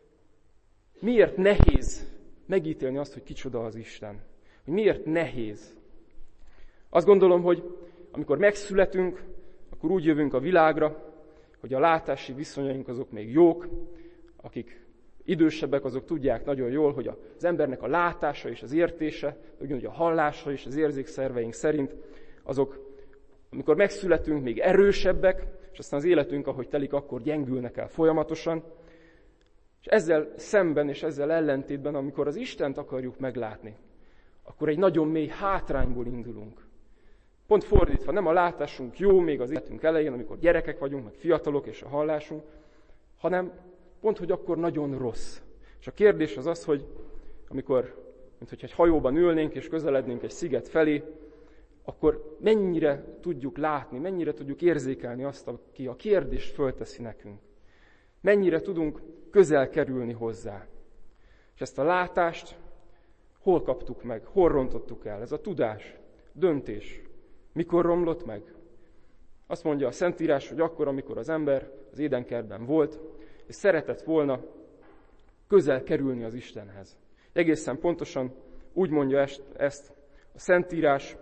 miért nehéz megítélni azt, hogy kicsoda az Isten. Hogy miért nehéz. Azt gondolom, hogy amikor megszületünk, akkor úgy jövünk a világra, hogy a látási viszonyaink azok még jók, akik idősebbek, azok tudják nagyon jól, hogy az embernek a látása és az értése, ugyanúgy a hallása és az érzékszerveink szerint, azok, amikor megszületünk, még erősebbek, és aztán az életünk, ahogy telik, akkor gyengülnek el folyamatosan. És ezzel szemben és ezzel ellentétben, amikor az Istent akarjuk meglátni, akkor egy nagyon mély hátrányból indulunk. Pont fordítva, nem a látásunk jó még az életünk elején, amikor gyerekek vagyunk, meg fiatalok és a hallásunk, hanem pont, hogy akkor nagyon rossz. És a kérdés az az, hogy amikor, mint hogy egy hajóban ülnénk és közelednénk egy sziget felé, akkor mennyire tudjuk látni, mennyire tudjuk érzékelni azt, aki a kérdést fölteszi nekünk. Mennyire tudunk közel kerülni hozzá. És ezt a látást hol kaptuk meg, hol rontottuk el? Ez a tudás, döntés. Mikor romlott meg? Azt mondja a Szentírás, hogy akkor, amikor az ember az édenkertben volt, és szeretett volna közel kerülni az Istenhez. Egészen pontosan úgy mondja ezt a Szentírás,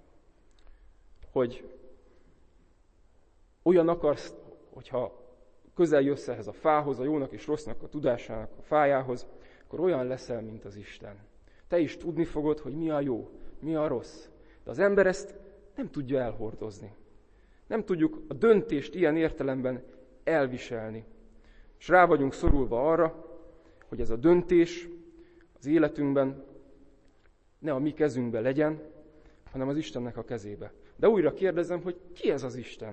hogy olyan akarsz, hogyha közel jössz ehhez a fához, a jónak és rossznak a tudásának a fájához, akkor olyan leszel, mint az Isten. Te is tudni fogod, hogy mi a jó, mi a rossz. De az ember ezt nem tudja elhordozni. Nem tudjuk a döntést ilyen értelemben elviselni. És rá vagyunk szorulva arra, hogy ez a döntés az életünkben ne a mi kezünkbe legyen, hanem az Istennek a kezébe. De újra kérdezem, hogy ki ez az Isten?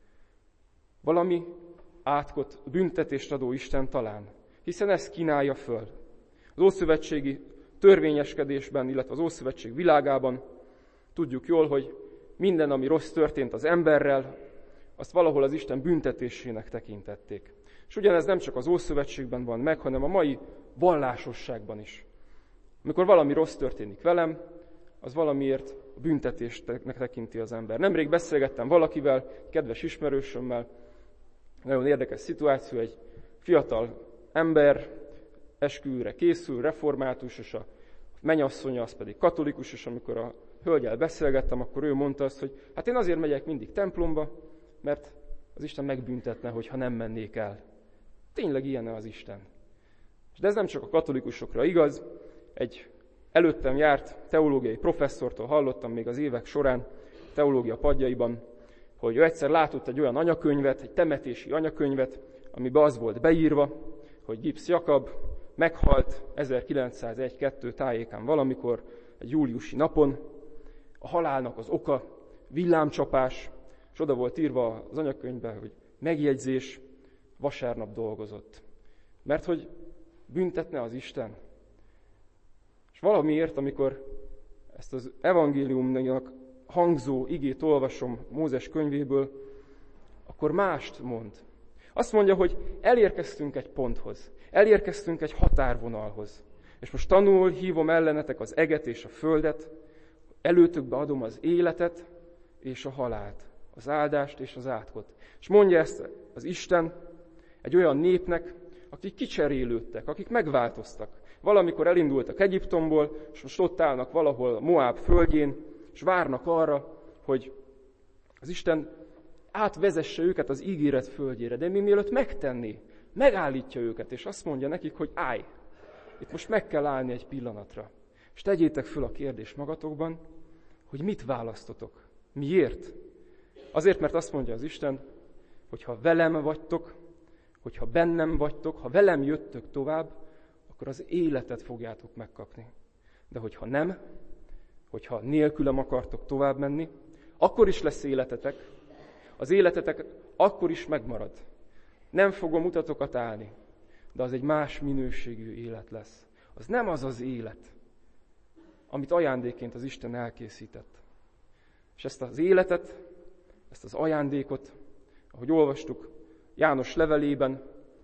Valami átkot, büntetést adó Isten talán, hiszen ezt kínálja föl. Az ószövetségi törvényeskedésben, illetve az ószövetség világában tudjuk jól, hogy minden, ami rossz történt az emberrel, azt valahol az Isten büntetésének tekintették. És ugyanez nem csak az Ószövetségben van meg, hanem a mai vallásosságban is. Amikor valami rossz történik velem, az valamiért a büntetésnek tekinti az ember. Nemrég beszélgettem valakivel, kedves ismerősömmel, nagyon érdekes szituáció, egy fiatal ember esküvőre készül, református, és a mennyasszonya az pedig katolikus, és amikor a hölgyel beszélgettem, akkor ő mondta azt, hogy hát én azért megyek mindig templomba, mert az Isten megbüntetne, hogyha nem mennék el. Tényleg ilyen az Isten. De ez nem csak a katolikusokra igaz. Egy előttem járt teológiai professzortól hallottam még az évek során, teológia padjaiban, hogy ő egyszer látott egy olyan anyakönyvet, egy temetési anyakönyvet, amiben az volt beírva, hogy Gibbs Jakab meghalt ezerkilencszázegy kettő tájékán valamikor, egy júliusi napon. A halálnak az oka villámcsapás, és oda volt írva az anyakönyvben, hogy megjegyzés, vasárnap dolgozott. Mert hogy büntetne az Isten. És valamiért, amikor ezt az evangéliumnak hangzó igét olvasom Mózes könyvéből, akkor mást mond. Azt mondja, hogy elérkeztünk egy ponthoz, elérkeztünk egy határvonalhoz. És most tanul, hívom ellenetek az eget és a földet, előtökbe adom az életet és a halált, az áldást és az átkot. És mondja ezt az Isten egy olyan népnek, akik kicserélődtek, akik megváltoztak. Valamikor elindultak Egyiptomból, és most ott állnak valahol Moáb földjén, és várnak arra, hogy az Isten átvezesse őket az ígéret földjére. De mi mielőtt megtenné, megállítja őket, és azt mondja nekik, hogy állj, itt most meg kell állni egy pillanatra. És tegyétek föl a kérdést magatokban, hogy mit választotok. Miért? Azért, mert azt mondja az Isten, hogy ha velem vagytok, hogyha bennem vagytok, ha velem jöttök tovább, akkor az életet fogjátok megkapni. De hogyha nem, hogyha nélkülem akartok tovább menni, akkor is lesz életetek, az életetek akkor is megmarad. Nem fogom utatokat állni, de az egy más minőségű élet lesz. Az nem az az élet, amit ajándékként az Isten elkészített. És ezt az életet, ezt az ajándékot, ahogy olvastuk János levelében,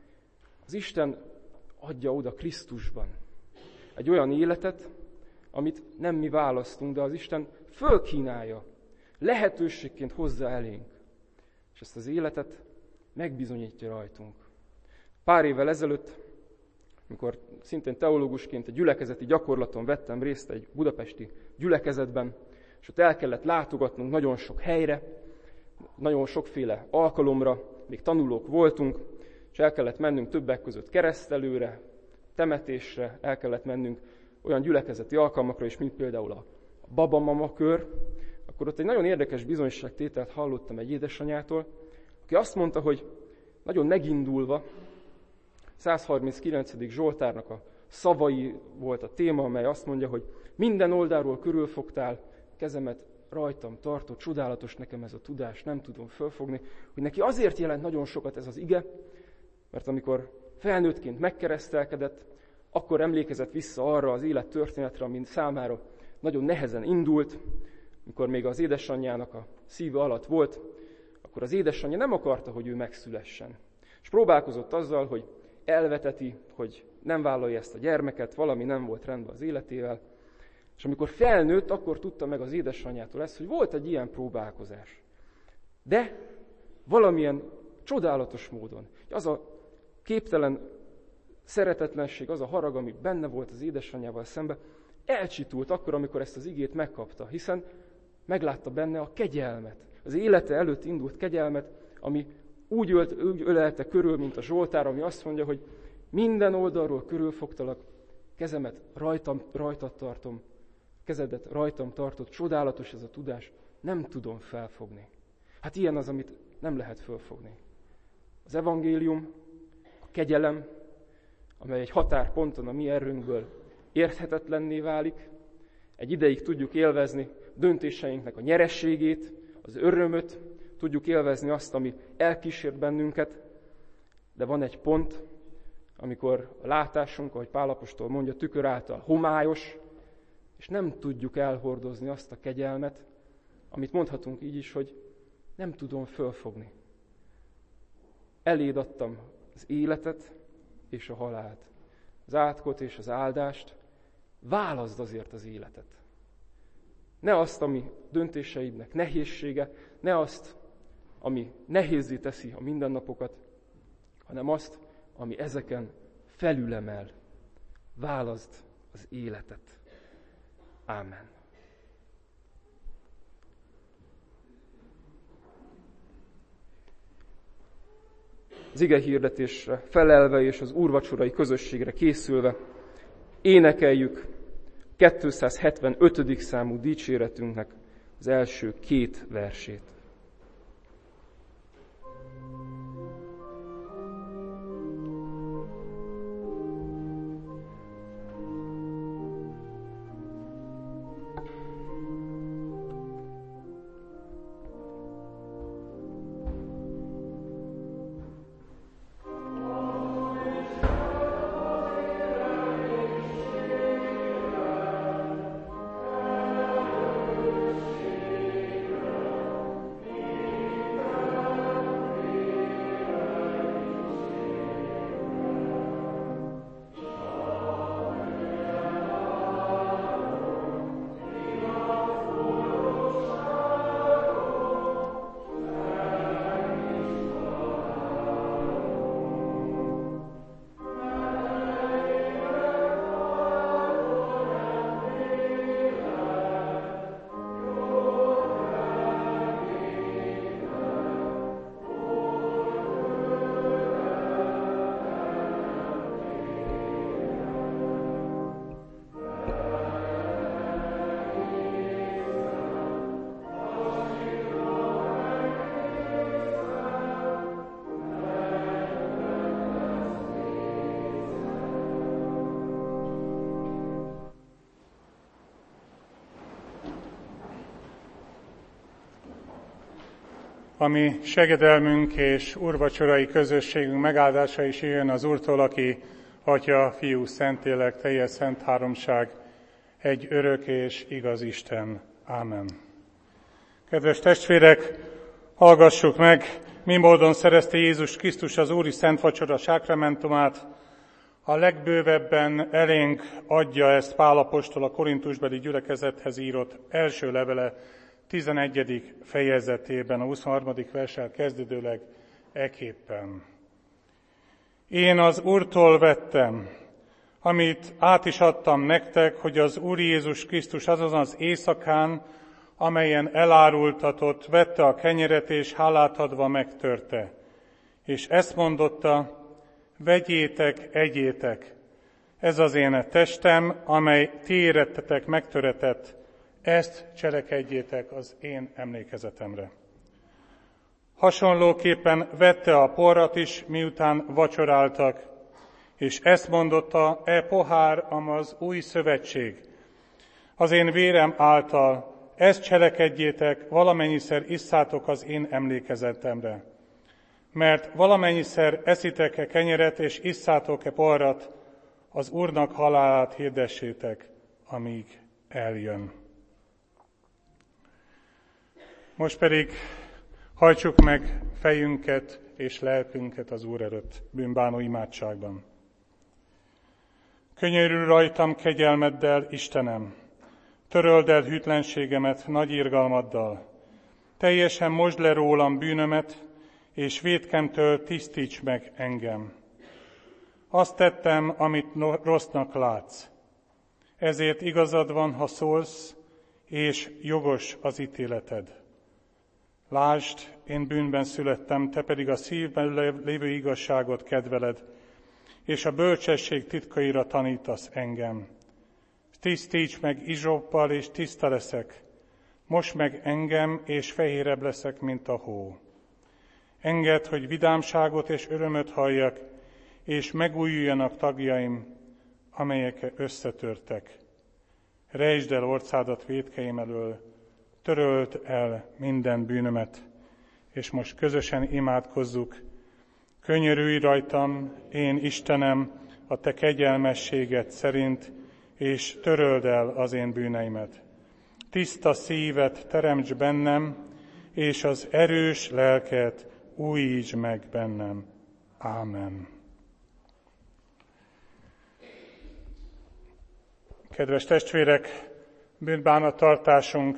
az Isten adja oda Krisztusban. Egy olyan életet, amit nem mi választunk, de az Isten fölkínálja, lehetőségként hozza elénk. És ezt az életet megbizonyítja rajtunk. Pár évvel ezelőtt, amikor szintén teológusként egy gyülekezeti gyakorlaton vettem részt egy budapesti gyülekezetben, és ott el kellett látogatnunk nagyon sok helyre, nagyon sokféle alkalomra, még tanulók voltunk, és el kellett mennünk többek között keresztelőre, temetésre, el kellett mennünk olyan gyülekezeti alkalmakra is, mint például a babamama kör. Akkor ott egy nagyon érdekes bizonyságtételt hallottam egy édesanyától, aki azt mondta, hogy nagyon megindulva, százharminckilencedik Zsoltárnak a szavai volt a téma, amely azt mondja, hogy minden oldalról körülfogtál, kezemet rajtam tartott, csodálatos nekem ez a tudás, nem tudom fölfogni, hogy neki azért jelent nagyon sokat ez az ige, mert amikor felnőttként megkeresztelkedett, akkor emlékezett vissza arra az élet történetre, amin számára nagyon nehezen indult, amikor még az édesanyjának a szíve alatt volt, akkor az édesanyja nem akarta, hogy ő megszülessen. És próbálkozott azzal, hogy elveteti, hogy nem vállalja ezt a gyermeket, valami nem volt rendben az életével. És amikor felnőtt, akkor tudta meg az édesanyjától ezt, hogy volt egy ilyen próbálkozás. De valamilyen csodálatos módon, az a képtelen szeretetlenség, az a harag, ami benne volt az édesanyjával szemben, elcsitult akkor, amikor ezt az igét megkapta, hiszen meglátta benne a kegyelmet, az élete előtt indult kegyelmet, ami úgy, ölt, úgy ölelte körül, mint a Zsoltár, ami azt mondja, hogy minden oldalról körülfogtalak, kezemet rajtam, rajtad tartom, kezedet rajtam tartott, csodálatos ez a tudás, nem tudom felfogni. Hát ilyen az, amit nem lehet felfogni. Az evangélium, a kegyelem, amely egy határponton a mi erőnkből érthetetlenné válik, egy ideig tudjuk élvezni döntéseinknek a nyerességét, az örömöt, tudjuk élvezni azt, ami elkísért bennünket, de van egy pont, amikor a látásunk, ahogy Pál apostol mondja, tükör által homályos, és nem tudjuk elhordozni azt a kegyelmet, amit mondhatunk így is, hogy nem tudom fölfogni. Eléd adtam az életet és a halált, az átkot és az áldást, válaszd azért az életet. Ne azt, ami döntéseidnek nehézsége, ne azt, ami nehézzé teszi a mindennapokat, hanem azt, ami ezeken felülemel. Válaszd az életet. Ámen. Az ige hirdetésre felelve és az úrvacsorai közösségre készülve énekeljük kétszázhetvenötödik számú dicséretünknek az első két versét. Ami segedelmünk és úrvacsorai közösségünk megáldása is jön az Úrtól, aki Atya, Fiú, Szentlélek, teljes szent háromság, egy örök és igaz Isten. Ámen. Kedves testvérek, hallgassuk meg, mi módon szerezte Jézus Krisztus az Úri Szent Vacsora sákramentumát. A legbővebben elénk adja ezt Pál apostol a korintusbeli gyülekezethez írott első levele tizenegyedik fejezetében, a huszonharmadik verssel kezdődőleg eképpen. Én az Úrtól vettem, amit át is adtam nektek, hogy az Úr Jézus Krisztus azon az éjszakán, amelyen elárultatott, vette a kenyeret és hálát adva megtörte. És ezt mondotta, vegyétek, egyétek, ez az én testem, amely ti érettetek megtöretett, ezt cselekedjétek az én emlékezetemre. Hasonlóképpen vette a porrat is, miután vacsoráltak, és ezt mondotta, e pohár, amaz új szövetség. Az én vérem által, ezt cselekedjétek, valamennyiszer isszátok az én emlékezetemre. Mert valamennyiszer eszitek-e kenyeret, és isszátok-e porrat, az Úrnak halálát hirdessétek, amíg eljön. Most pedig hajtsuk meg fejünket és lelkünket az Úr előtt bűnbánó imádságban. Könyörülj rajtam kegyelmeddel, Istenem, töröld el hűtlenségemet nagy irgalmaddal, teljesen mosd le rólam bűnömet, és vétkemtől tisztíts meg engem. Azt tettem, amit rossznak látsz, ezért igazad van, ha szólsz, és jogos az ítéleted. Lásd, én bűnben születtem, te pedig a szívben lévő igazságot kedveled, és a bölcsesség titkaira tanítasz engem. Tisztíts meg izsoppal, és tiszta leszek. Mosd meg engem, és fehérebb leszek, mint a hó. Engedd, hogy vidámságot és örömöt halljak, és megújuljanak tagjaim, amelyek összetörtek. Rejtsd el orcádat vétkeim elől, töröld el minden bűnömet, és most közösen imádkozzuk. Könyörülj rajtam, én Istenem, a te kegyelmességed szerint, és töröld el az én bűneimet. Tiszta szívet teremts bennem, és az erős lelket újítsd meg bennem. Ámen. Kedves testvérek, bűnbánattartásunk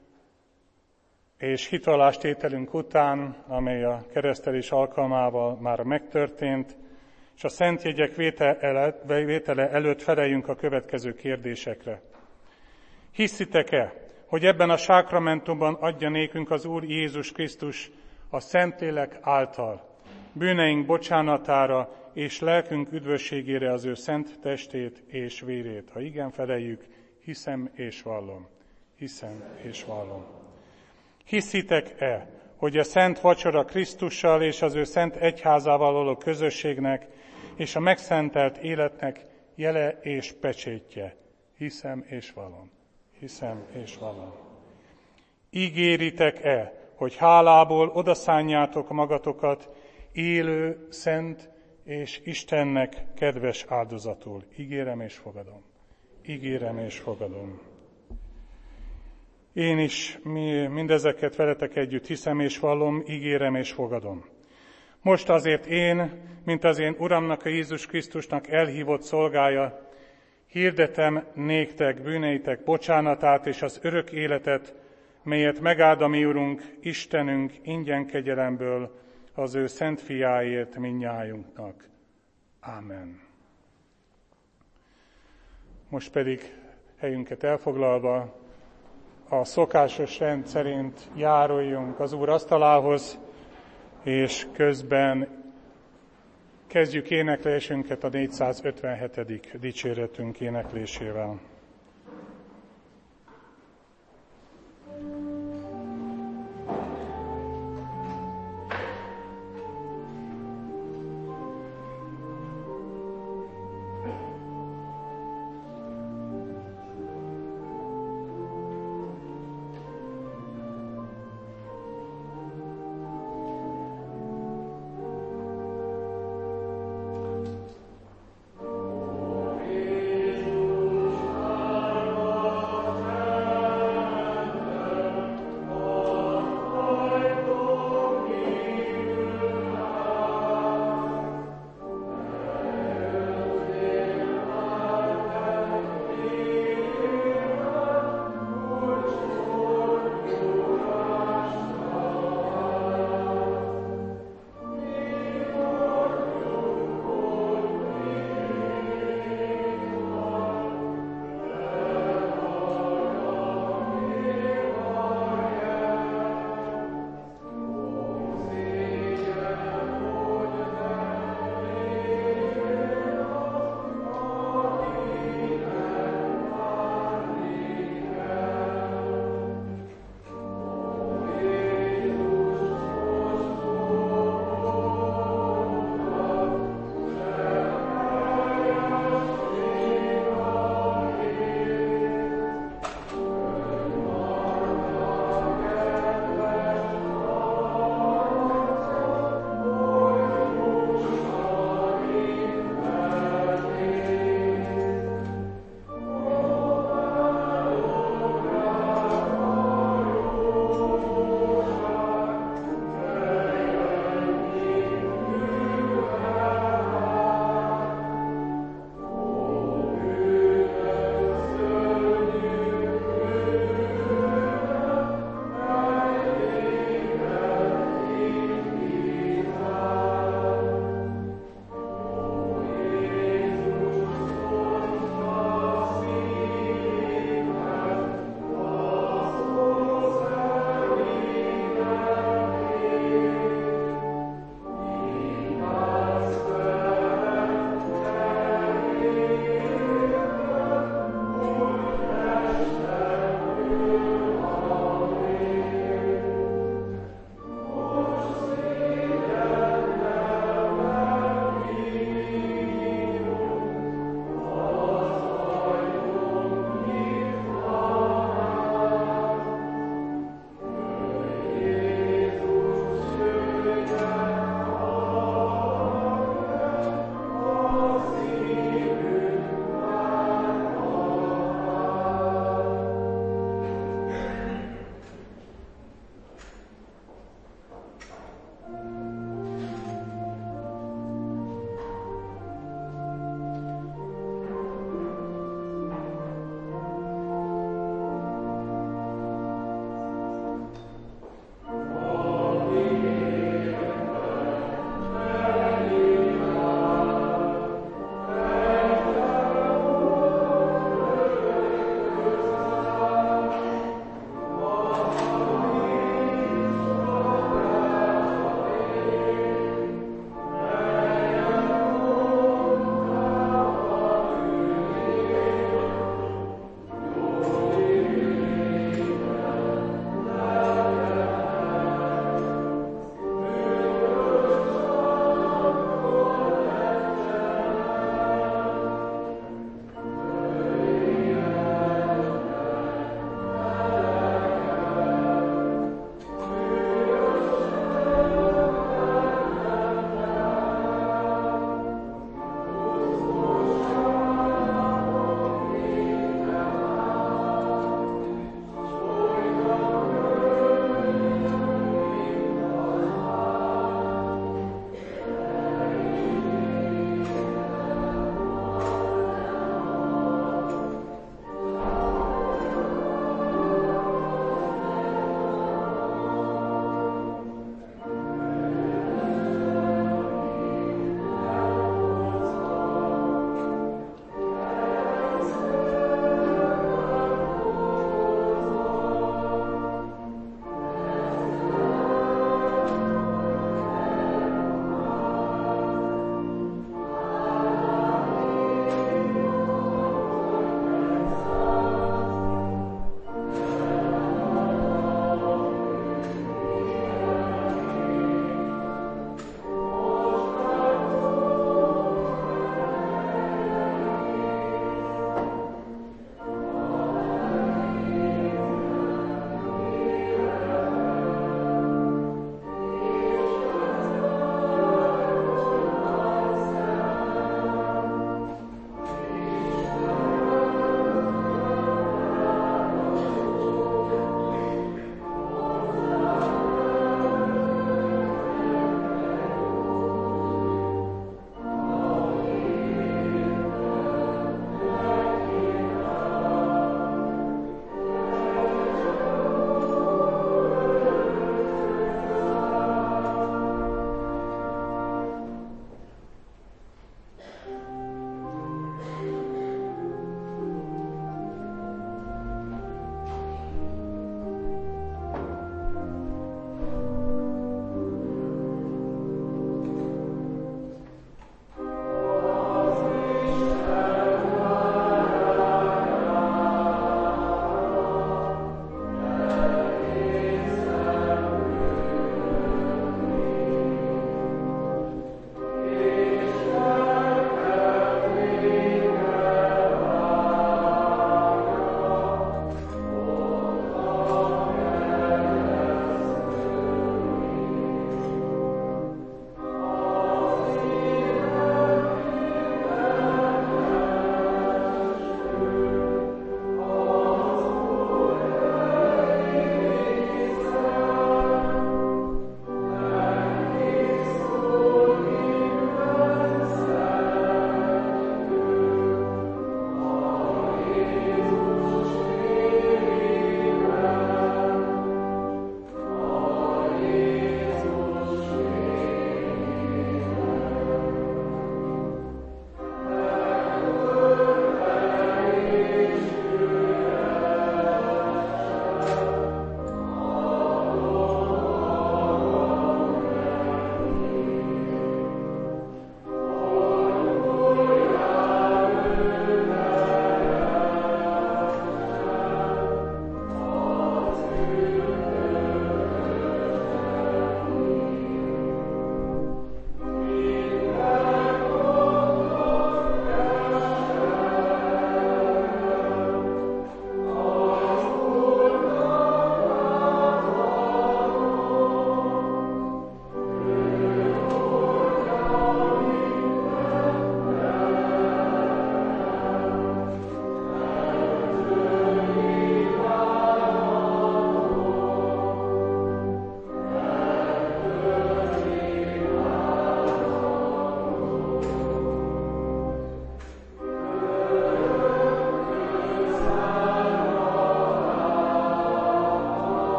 és hitvallást-tételünk után, amely a keresztelés alkalmával már megtörtént, és a szent jegyek vétele előtt feleljünk a következő kérdésekre. Hiszitek-e, hogy ebben a sákramentumban adja nékünk az Úr Jézus Krisztus a Szentlélek által bűneink bocsánatára és lelkünk üdvösségére az ő szent testét és vérét? Ha igen, feleljük, hiszem és vallom. Hiszem és vallom. Hiszitek-e, hogy a szent vacsora Krisztussal és az ő szent egyházával való közösségnek és a megszentelt életnek jele és pecsétje? Hiszem és vallom. Hiszem és vallom. Ígéritek-e, hogy hálából odaszánjátok magatokat élő, szent és Istennek kedves áldozatul? Ígérem és fogadom. Ígérem és fogadom. Én is mindezeket veletek együtt hiszem és vallom, ígérem és fogadom. Most azért én, mint az én Uramnak, a Jézus Krisztusnak elhívott szolgája, hirdetem néktek bűneitek bocsánatát és az örök életet, melyet megáld a mi Urunk, Istenünk ingyen kegyelemből az ő szent fiáért mindnyájunknak. Ámen. Most pedig helyünket elfoglalva a szokásos rend szerint járuljunk az Úr asztalához, és közben kezdjük éneklésünket a négyszázötvenhetedik dicséretünk éneklésével.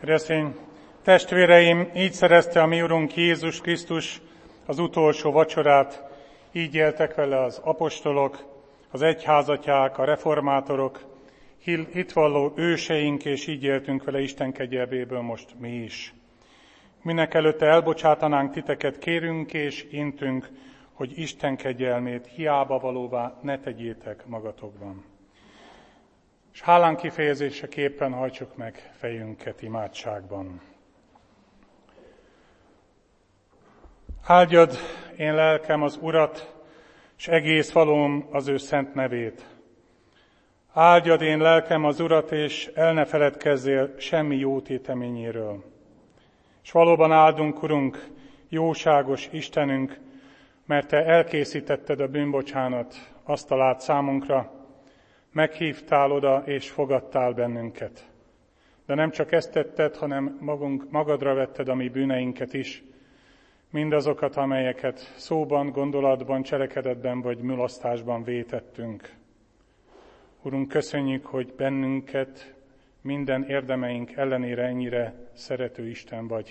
Keresztény testvéreim, így szerezte a mi Urunk Jézus Krisztus az utolsó vacsorát, így éltek vele az apostolok, az egyházatják, a reformátorok, hitvalló őseink, és így éltünk vele Isten kegyelméből most mi is. Minek előtte elbocsátanánk titeket, kérünk és intünk, hogy Isten kegyelmét hiába valóvá ne tegyétek magatokban. És hálánk kifejezéseképpen hajtsuk meg fejünket imádságban. Áldjad, én lelkem, az Urat, s egész valóm az ő szent nevét. Áldjad, én lelkem, az Urat, és el ne feledkezzél semmi jó téteményéről. És valóban áldunk, Urunk, jóságos Istenünk, mert Te elkészítetted a bűnbocsánat asztalát számunkra, meghívtál oda, és fogadtál bennünket. De nem csak ezt tetted, hanem magunk, magadra vetted a mi bűneinket is, mindazokat, amelyeket szóban, gondolatban, cselekedetben vagy mulasztásban vétettünk. Urunk, köszönjük, hogy bennünket minden érdemeink ellenére ennyire szerető Isten vagy.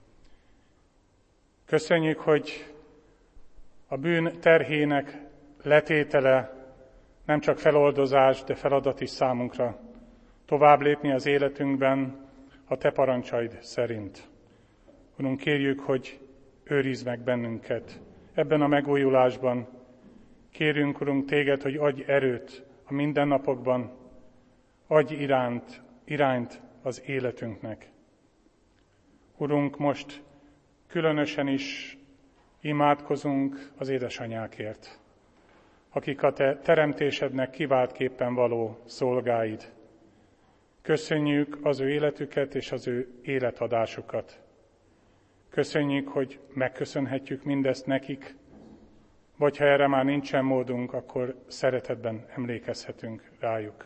Köszönjük, hogy a bűn terhének letétele nem csak feloldozás, de feladat is számunkra. Tovább lépni az életünkben a Te parancsaid szerint. Urunk, kérjük, hogy őrizd meg bennünket ebben a megújulásban. Kérünk, Urunk, Téged, hogy adj erőt a mindennapokban, adj iránt, irányt az életünknek. Urunk, most különösen is imádkozunk az édesanyákért, akik a Te teremtésednek kiváltképpen való szolgáid. Köszönjük az ő életüket és az ő életadásukat. Köszönjük, hogy megköszönhetjük mindezt nekik, vagy ha erre már nincsen módunk, akkor szeretetben emlékezhetünk rájuk.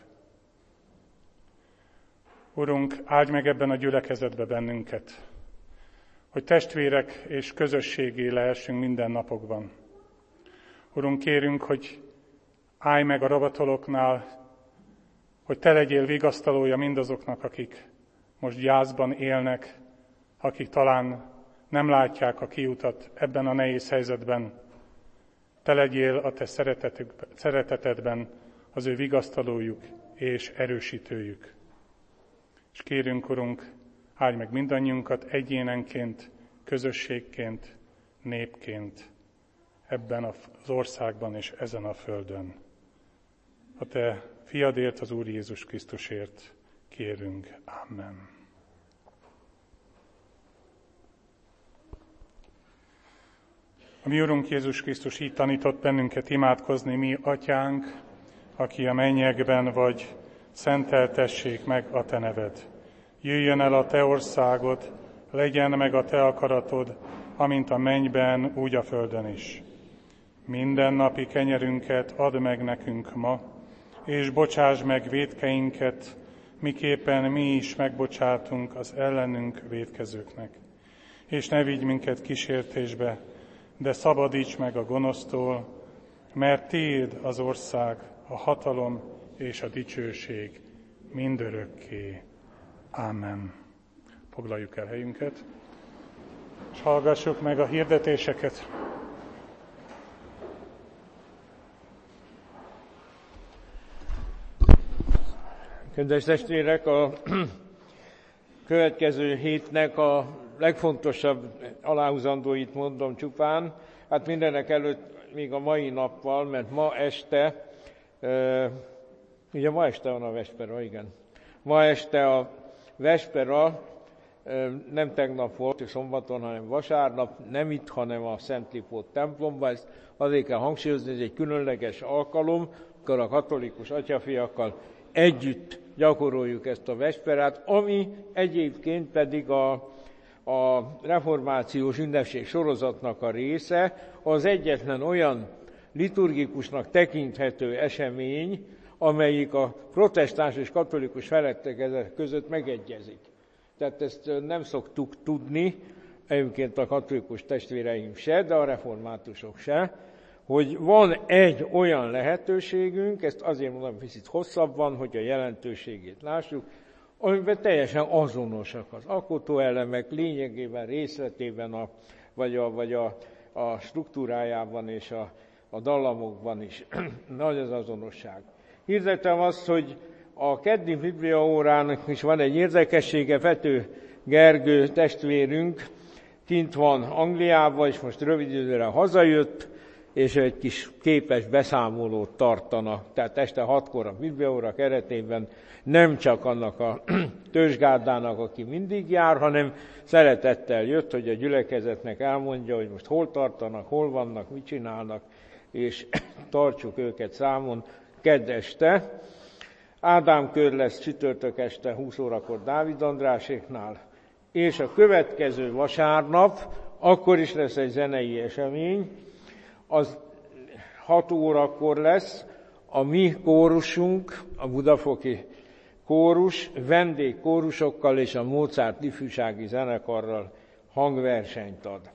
Urunk, áldj meg ebben a gyülekezetbe bennünket, hogy testvérek és közösségé lehessünk minden napokban. Urunk, kérünk, hogy állj meg a rabatoloknál, hogy Te legyél vigasztalója mindazoknak, akik most gyászban élnek, akik talán nem látják a kiutat ebben a nehéz helyzetben. Te legyél a Te szeretetedben az ő vigasztalójuk és erősítőjük. És kérünk, Urunk, áldj meg mindannyiunkat egyénenként, közösségként, népként ebben az országban és ezen a földön. A Te fiadért, az Úr Jézus Krisztusért kérünk. Amen. A mi Urunk Jézus Krisztus így tanított bennünket imádkozni: mi Atyánk, aki a mennyekben vagy, szenteltessék meg a Te neved. Jöjjön el a Te országod, legyen meg a Te akaratod, amint a mennyben, úgy a földön is. Minden napi kenyerünket add meg nekünk ma, és bocsásd meg vétkeinket, miképpen mi is megbocsátunk az ellenünk vétkezőknek. És ne vigy minket kísértésbe, de szabadíts meg a gonosztól, mert Tiéd az ország, a hatalom és a dicsőség mindörökké. Ámen. Foglaljuk el helyünket, és hallgassuk meg a hirdetéseket. Kedves testvérek, a következő hétnek a legfontosabb aláhúzandóit mondom csupán. Hát mindenek előtt még a mai nappal, mert ma este, e, ugye ma este van a vespera, igen. Ma este a vespera, e, nem tegnap volt, szombaton, hanem vasárnap, nem itt, hanem a Szent Lipót templomban. Ezt azért kell hangsúlyozni, ez egy különleges alkalom, akkor a katolikus atyafiakkal együtt gyakoroljuk ezt a vesperát, ami egyébként pedig a, a reformációs ünnepség sorozatnak a része, az egyetlen olyan liturgikusnak tekinthető esemény, amelyik a protestáns és katolikus felettek között megegyezik. Tehát ezt nem szoktuk tudni, egyébként a katolikus testvéreim se, de a reformátusok se, hogy van egy olyan lehetőségünk, ezt azért mondom picit hosszabban, hogy a jelentőségét lássuk, amiben teljesen azonosak az alkotóelemek lényegében, részletében, a, vagy, a, vagy a, a struktúrájában és a, a dallamokban is nagy az azonosság. Hirdetem azt, hogy a keddi bibliaórának is van egy érdekessége, Vető Gergő testvérünk kint van Angliában, és most rövid időre hazajött, és egy kis képes beszámolót tartanak. Tehát este hatkor a bibliaóra keretében nem csak annak a törzsgárdának, aki mindig jár, hanem szeretettel jött, hogy a gyülekezetnek elmondja, hogy most hol tartanak, hol vannak, mit csinálnak, és tartsuk őket számon kedd este. Ádám kör lesz csütörtök este húsz órakor Dávid Andráséknál, és a következő vasárnap, akkor is lesz egy zenei esemény, az hat órakor lesz, a mi kórusunk, a budafoki kórus, vendégkórusokkal és a Mozart ifjúsági zenekarral hangversenyt ad.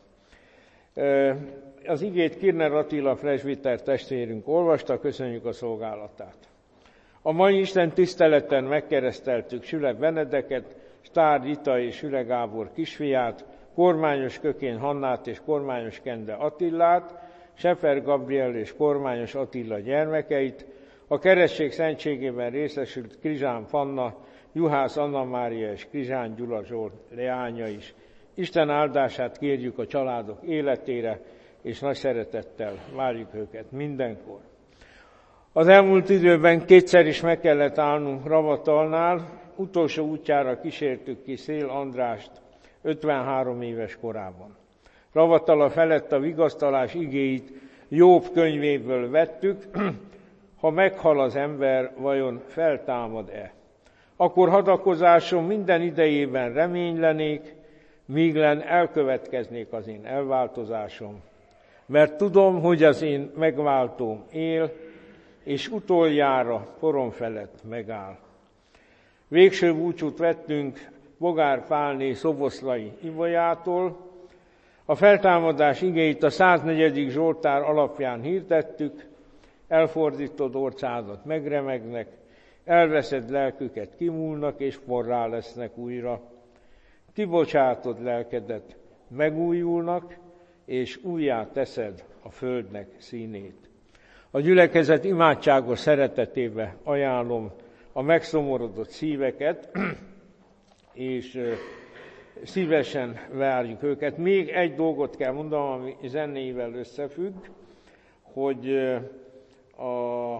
Az igét Kirner Attila presbiter testvérünk olvasta, köszönjük a szolgálatát. A mai Isten tiszteleten megkereszteltük Süle Benedeket, Stár Rita és Süle Gábor kisfiát, Kormányos Kökén Hannát és Kormányos Kende Attillát, Sefer Gabriel és Kormányos Attila gyermekeit, a keresztség szentségében részesült Krizsán Fanna, Juhász Anna Mária és Krizsán Gyula Zsolt leánya is. Isten áldását kérjük a családok életére, és nagy szeretettel várjuk őket mindenkor. Az elmúlt időben kétszer is meg kellett állnunk Ravatalnál, utolsó útjára kísértük ki Szél Andrást ötvenhárom éves korában. Ravatala felett a vigasztalás igéit Jobb könyvéből vettük, ha meghal az ember, vajon feltámad-e? Akkor hadakozásom minden idejében reménylenék, míglen elkövetkeznék az én elváltozásom. Mert tudom, hogy az én megváltóm él, és utoljára porom felett megáll. Végső búcsút vettünk Bogár Pálné szoboszlai Ivolyától. A feltámadás igéit a száznegyedik Zsoltár alapján hirdettük, elfordított orcádat megremegnek, elveszed lelküket kimúlnak, és porrá lesznek újra. Kibocsátod lelkedet, megújulnak, és újjá teszed a földnek színét. A gyülekezet imádságos szeretetébe ajánlom a megszomorodott szíveket, és szívesen várjuk őket. Még egy dolgot kell mondanom, ami zenével összefügg, hogy a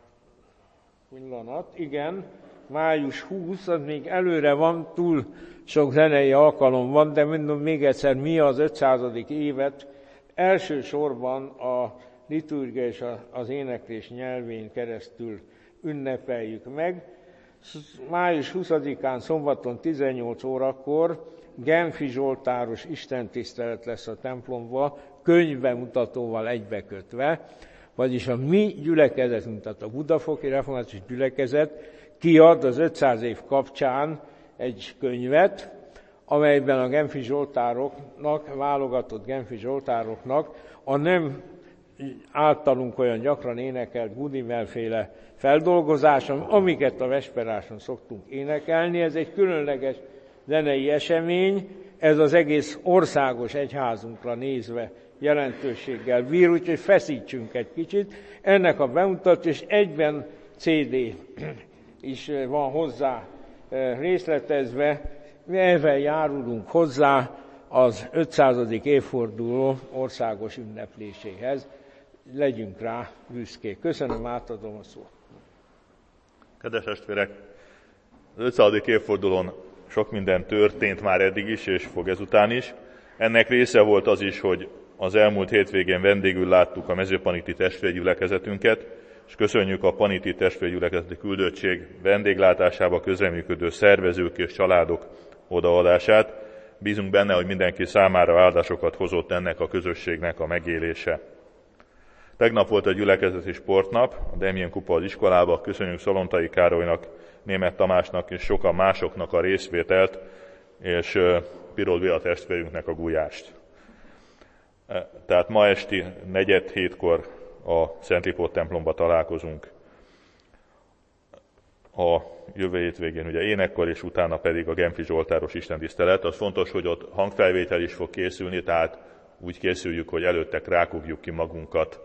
pillanat, igen, május huszadika, az még előre van, túl sok zenei alkalom van, de mondom még egyszer, mi az ötszázadik évet elsősorban a liturgia és az éneklés nyelvén keresztül ünnepeljük meg. május huszadikán szombaton tizennyolc órakor Genfi Zsoltáros istentisztelet lesz a templomban, könyvbemutatóval egybekötve, vagyis a mi gyülekezetünk, tehát a Budafoki Református Gyülekezet kiad az ötszáz év kapcsán egy könyvet, amelyben a Genfi Zsoltároknak, válogatott Genfi Zsoltároknak a nem általunk olyan gyakran énekelt Budimelféle feldolgozáson, amiket a vesperáson szoktunk énekelni. Ez egy különleges zenei esemény, ez az egész országos egyházunkra nézve jelentőséggel bír, úgyhogy feszítsünk egy kicsit. Ennek a bemutató, és egyben cé dé is van hozzá részletezve, ezzel járulunk hozzá az ötszázadik évforduló országos ünnepléséhez. Legyünk rá büszkék. Köszönöm, átadom a szót. Kedves testvérek, az ötszázadik évfordulón sok minden történt már eddig is, és fog ezután is. Ennek része volt az is, hogy az elmúlt hétvégén vendégül láttuk a mezőpaniti testvérgyülekezetünket, és köszönjük a Paniti testvérgyülekezeti küldöttség vendéglátásába közreműködő szervezők és családok odaadását. Bízunk benne, hogy mindenki számára áldásokat hozott ennek a közösségnek a megélése. Tegnap volt a gyülekezeti sportnap, a Demjén Kupa az iskolába. Köszönjük Szalontai Károlynak, Németh Tamásnak és sokan másoknak a részvételt, és Pirold Béla testvérünknek a gulyást. Tehát ma esti negyed hétkor a Szent Lipót templomba találkozunk. a jövő hétvégén ugye énekkor, és utána pedig a Genfi Zsoltáros istentisztelet. Az fontos, hogy ott hangfelvétel is fog készülni, tehát úgy készüljük, hogy előtte rákogjuk ki magunkat,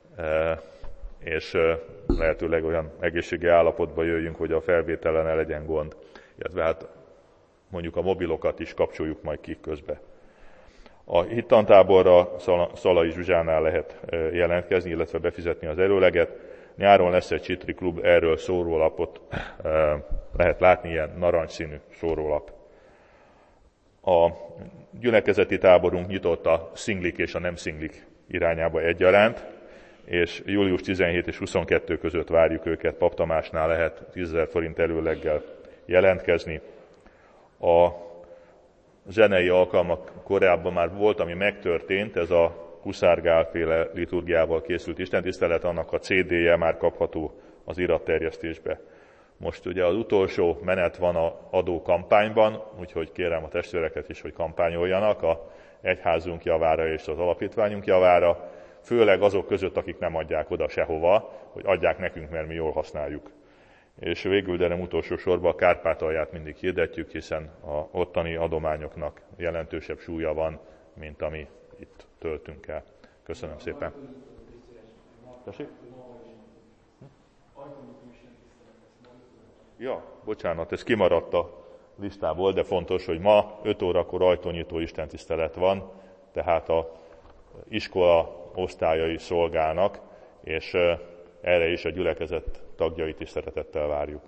és lehetőleg olyan egészségi állapotba jöjjünk, hogy a felvételen ne legyen gond, illetve hát mondjuk a mobilokat is kapcsoljuk majd ki közbe. A hittantáborra Szalai Zsuzsánál lehet jelentkezni, illetve befizetni az előleget. Nyáron lesz egy Csitri Klub, erről szórólapot lehet látni, ilyen narancsszínű szórólap. A gyülekezeti táborunk nyitott a szinglik és a nem szinglik irányába egyaránt, és július tizenhét és huszonkettő között várjuk őket. Pap Tamásnál lehet tízezer forint előleggel jelentkezni. A zenei alkalmak korábban már volt, ami megtörtént, ez a Huszár-Gál-féle liturgiával készült istentisztelet, annak a cé dé-je már kapható az iratterjesztésbe. Most ugye az utolsó menet van a adó kampányban, úgyhogy kérem a testvéreket is, hogy kampányoljanak a egyházunk javára és az alapítványunk javára, főleg azok között, akik nem adják oda sehova, hogy adják nekünk, mert mi jól használjuk. És végül, de nem utolsó sorban a Kárpátalját mindig hirdetjük, hiszen a ottani adományoknak jelentősebb súlya van, mint ami itt töltünk el. Köszönöm szépen. Tessék? Ja, bocsánat, ez kimaradt a listából, de fontos, hogy ma öt órakor ajtónyitó istentisztelet van, tehát a iskola osztályai szolgálnak, és erre is a gyülekezet tagjait is szeretettel várjuk.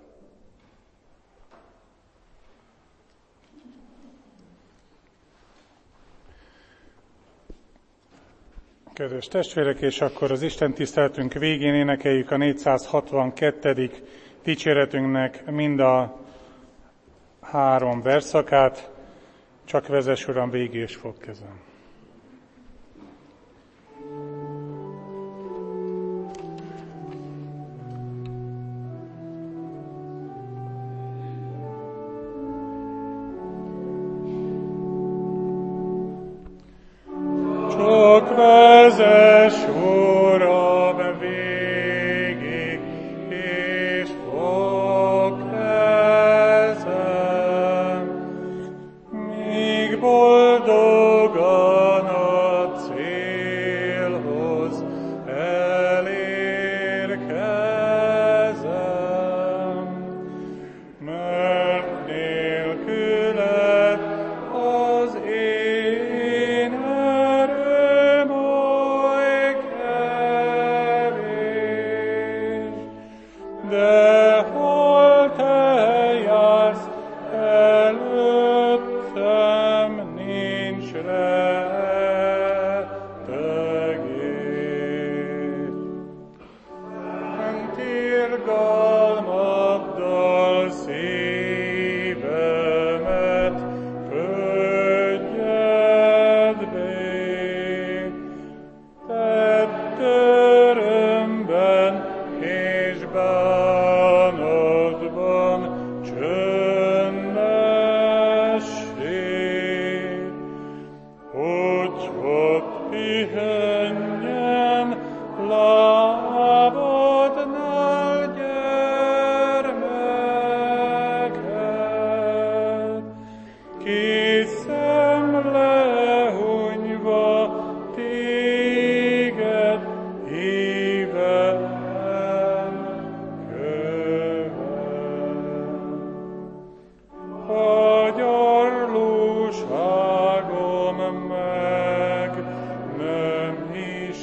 Kedves testvérek, és akkor az istentiszteletünk végén énekeljük a négyszázhatvankettedik dicséretünknek mind a három verszakát, csak vezess, Uram, végig és fog kezem. Csak vezess, Uram, végig, és fogd kezem, míg boldogan a célhoz elérkezem, mert nélküled az én erőm oly kevés, de hol te jársz előttem, nincs rettegés. Szent irgalmaddal szívemet földjed bé, tedd örömben és bánatban csöndessé, hogy ott pihenjen lábadnál gyermeked, ki szemlehunyva téged híven követ. A gyarlóságom meg nem is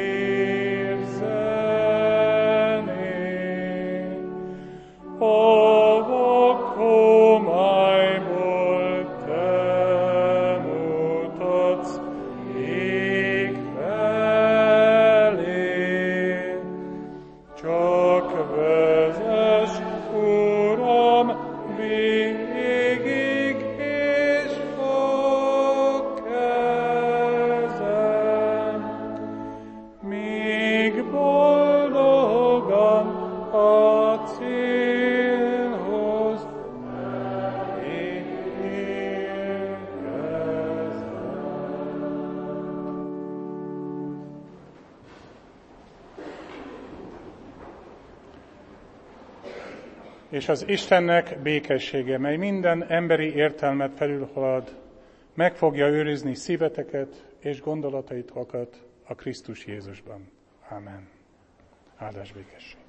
érzené, a vak homályból te mutatsz ég felé. Csak vezess, Uram, végig, és fogd kezem, és az Istennek békessége, mely minden emberi értelmet felülhalad, meg fogja őrizni szíveteket és gondolataitokat a Krisztus Jézusban. Ámen. Áldás békesség.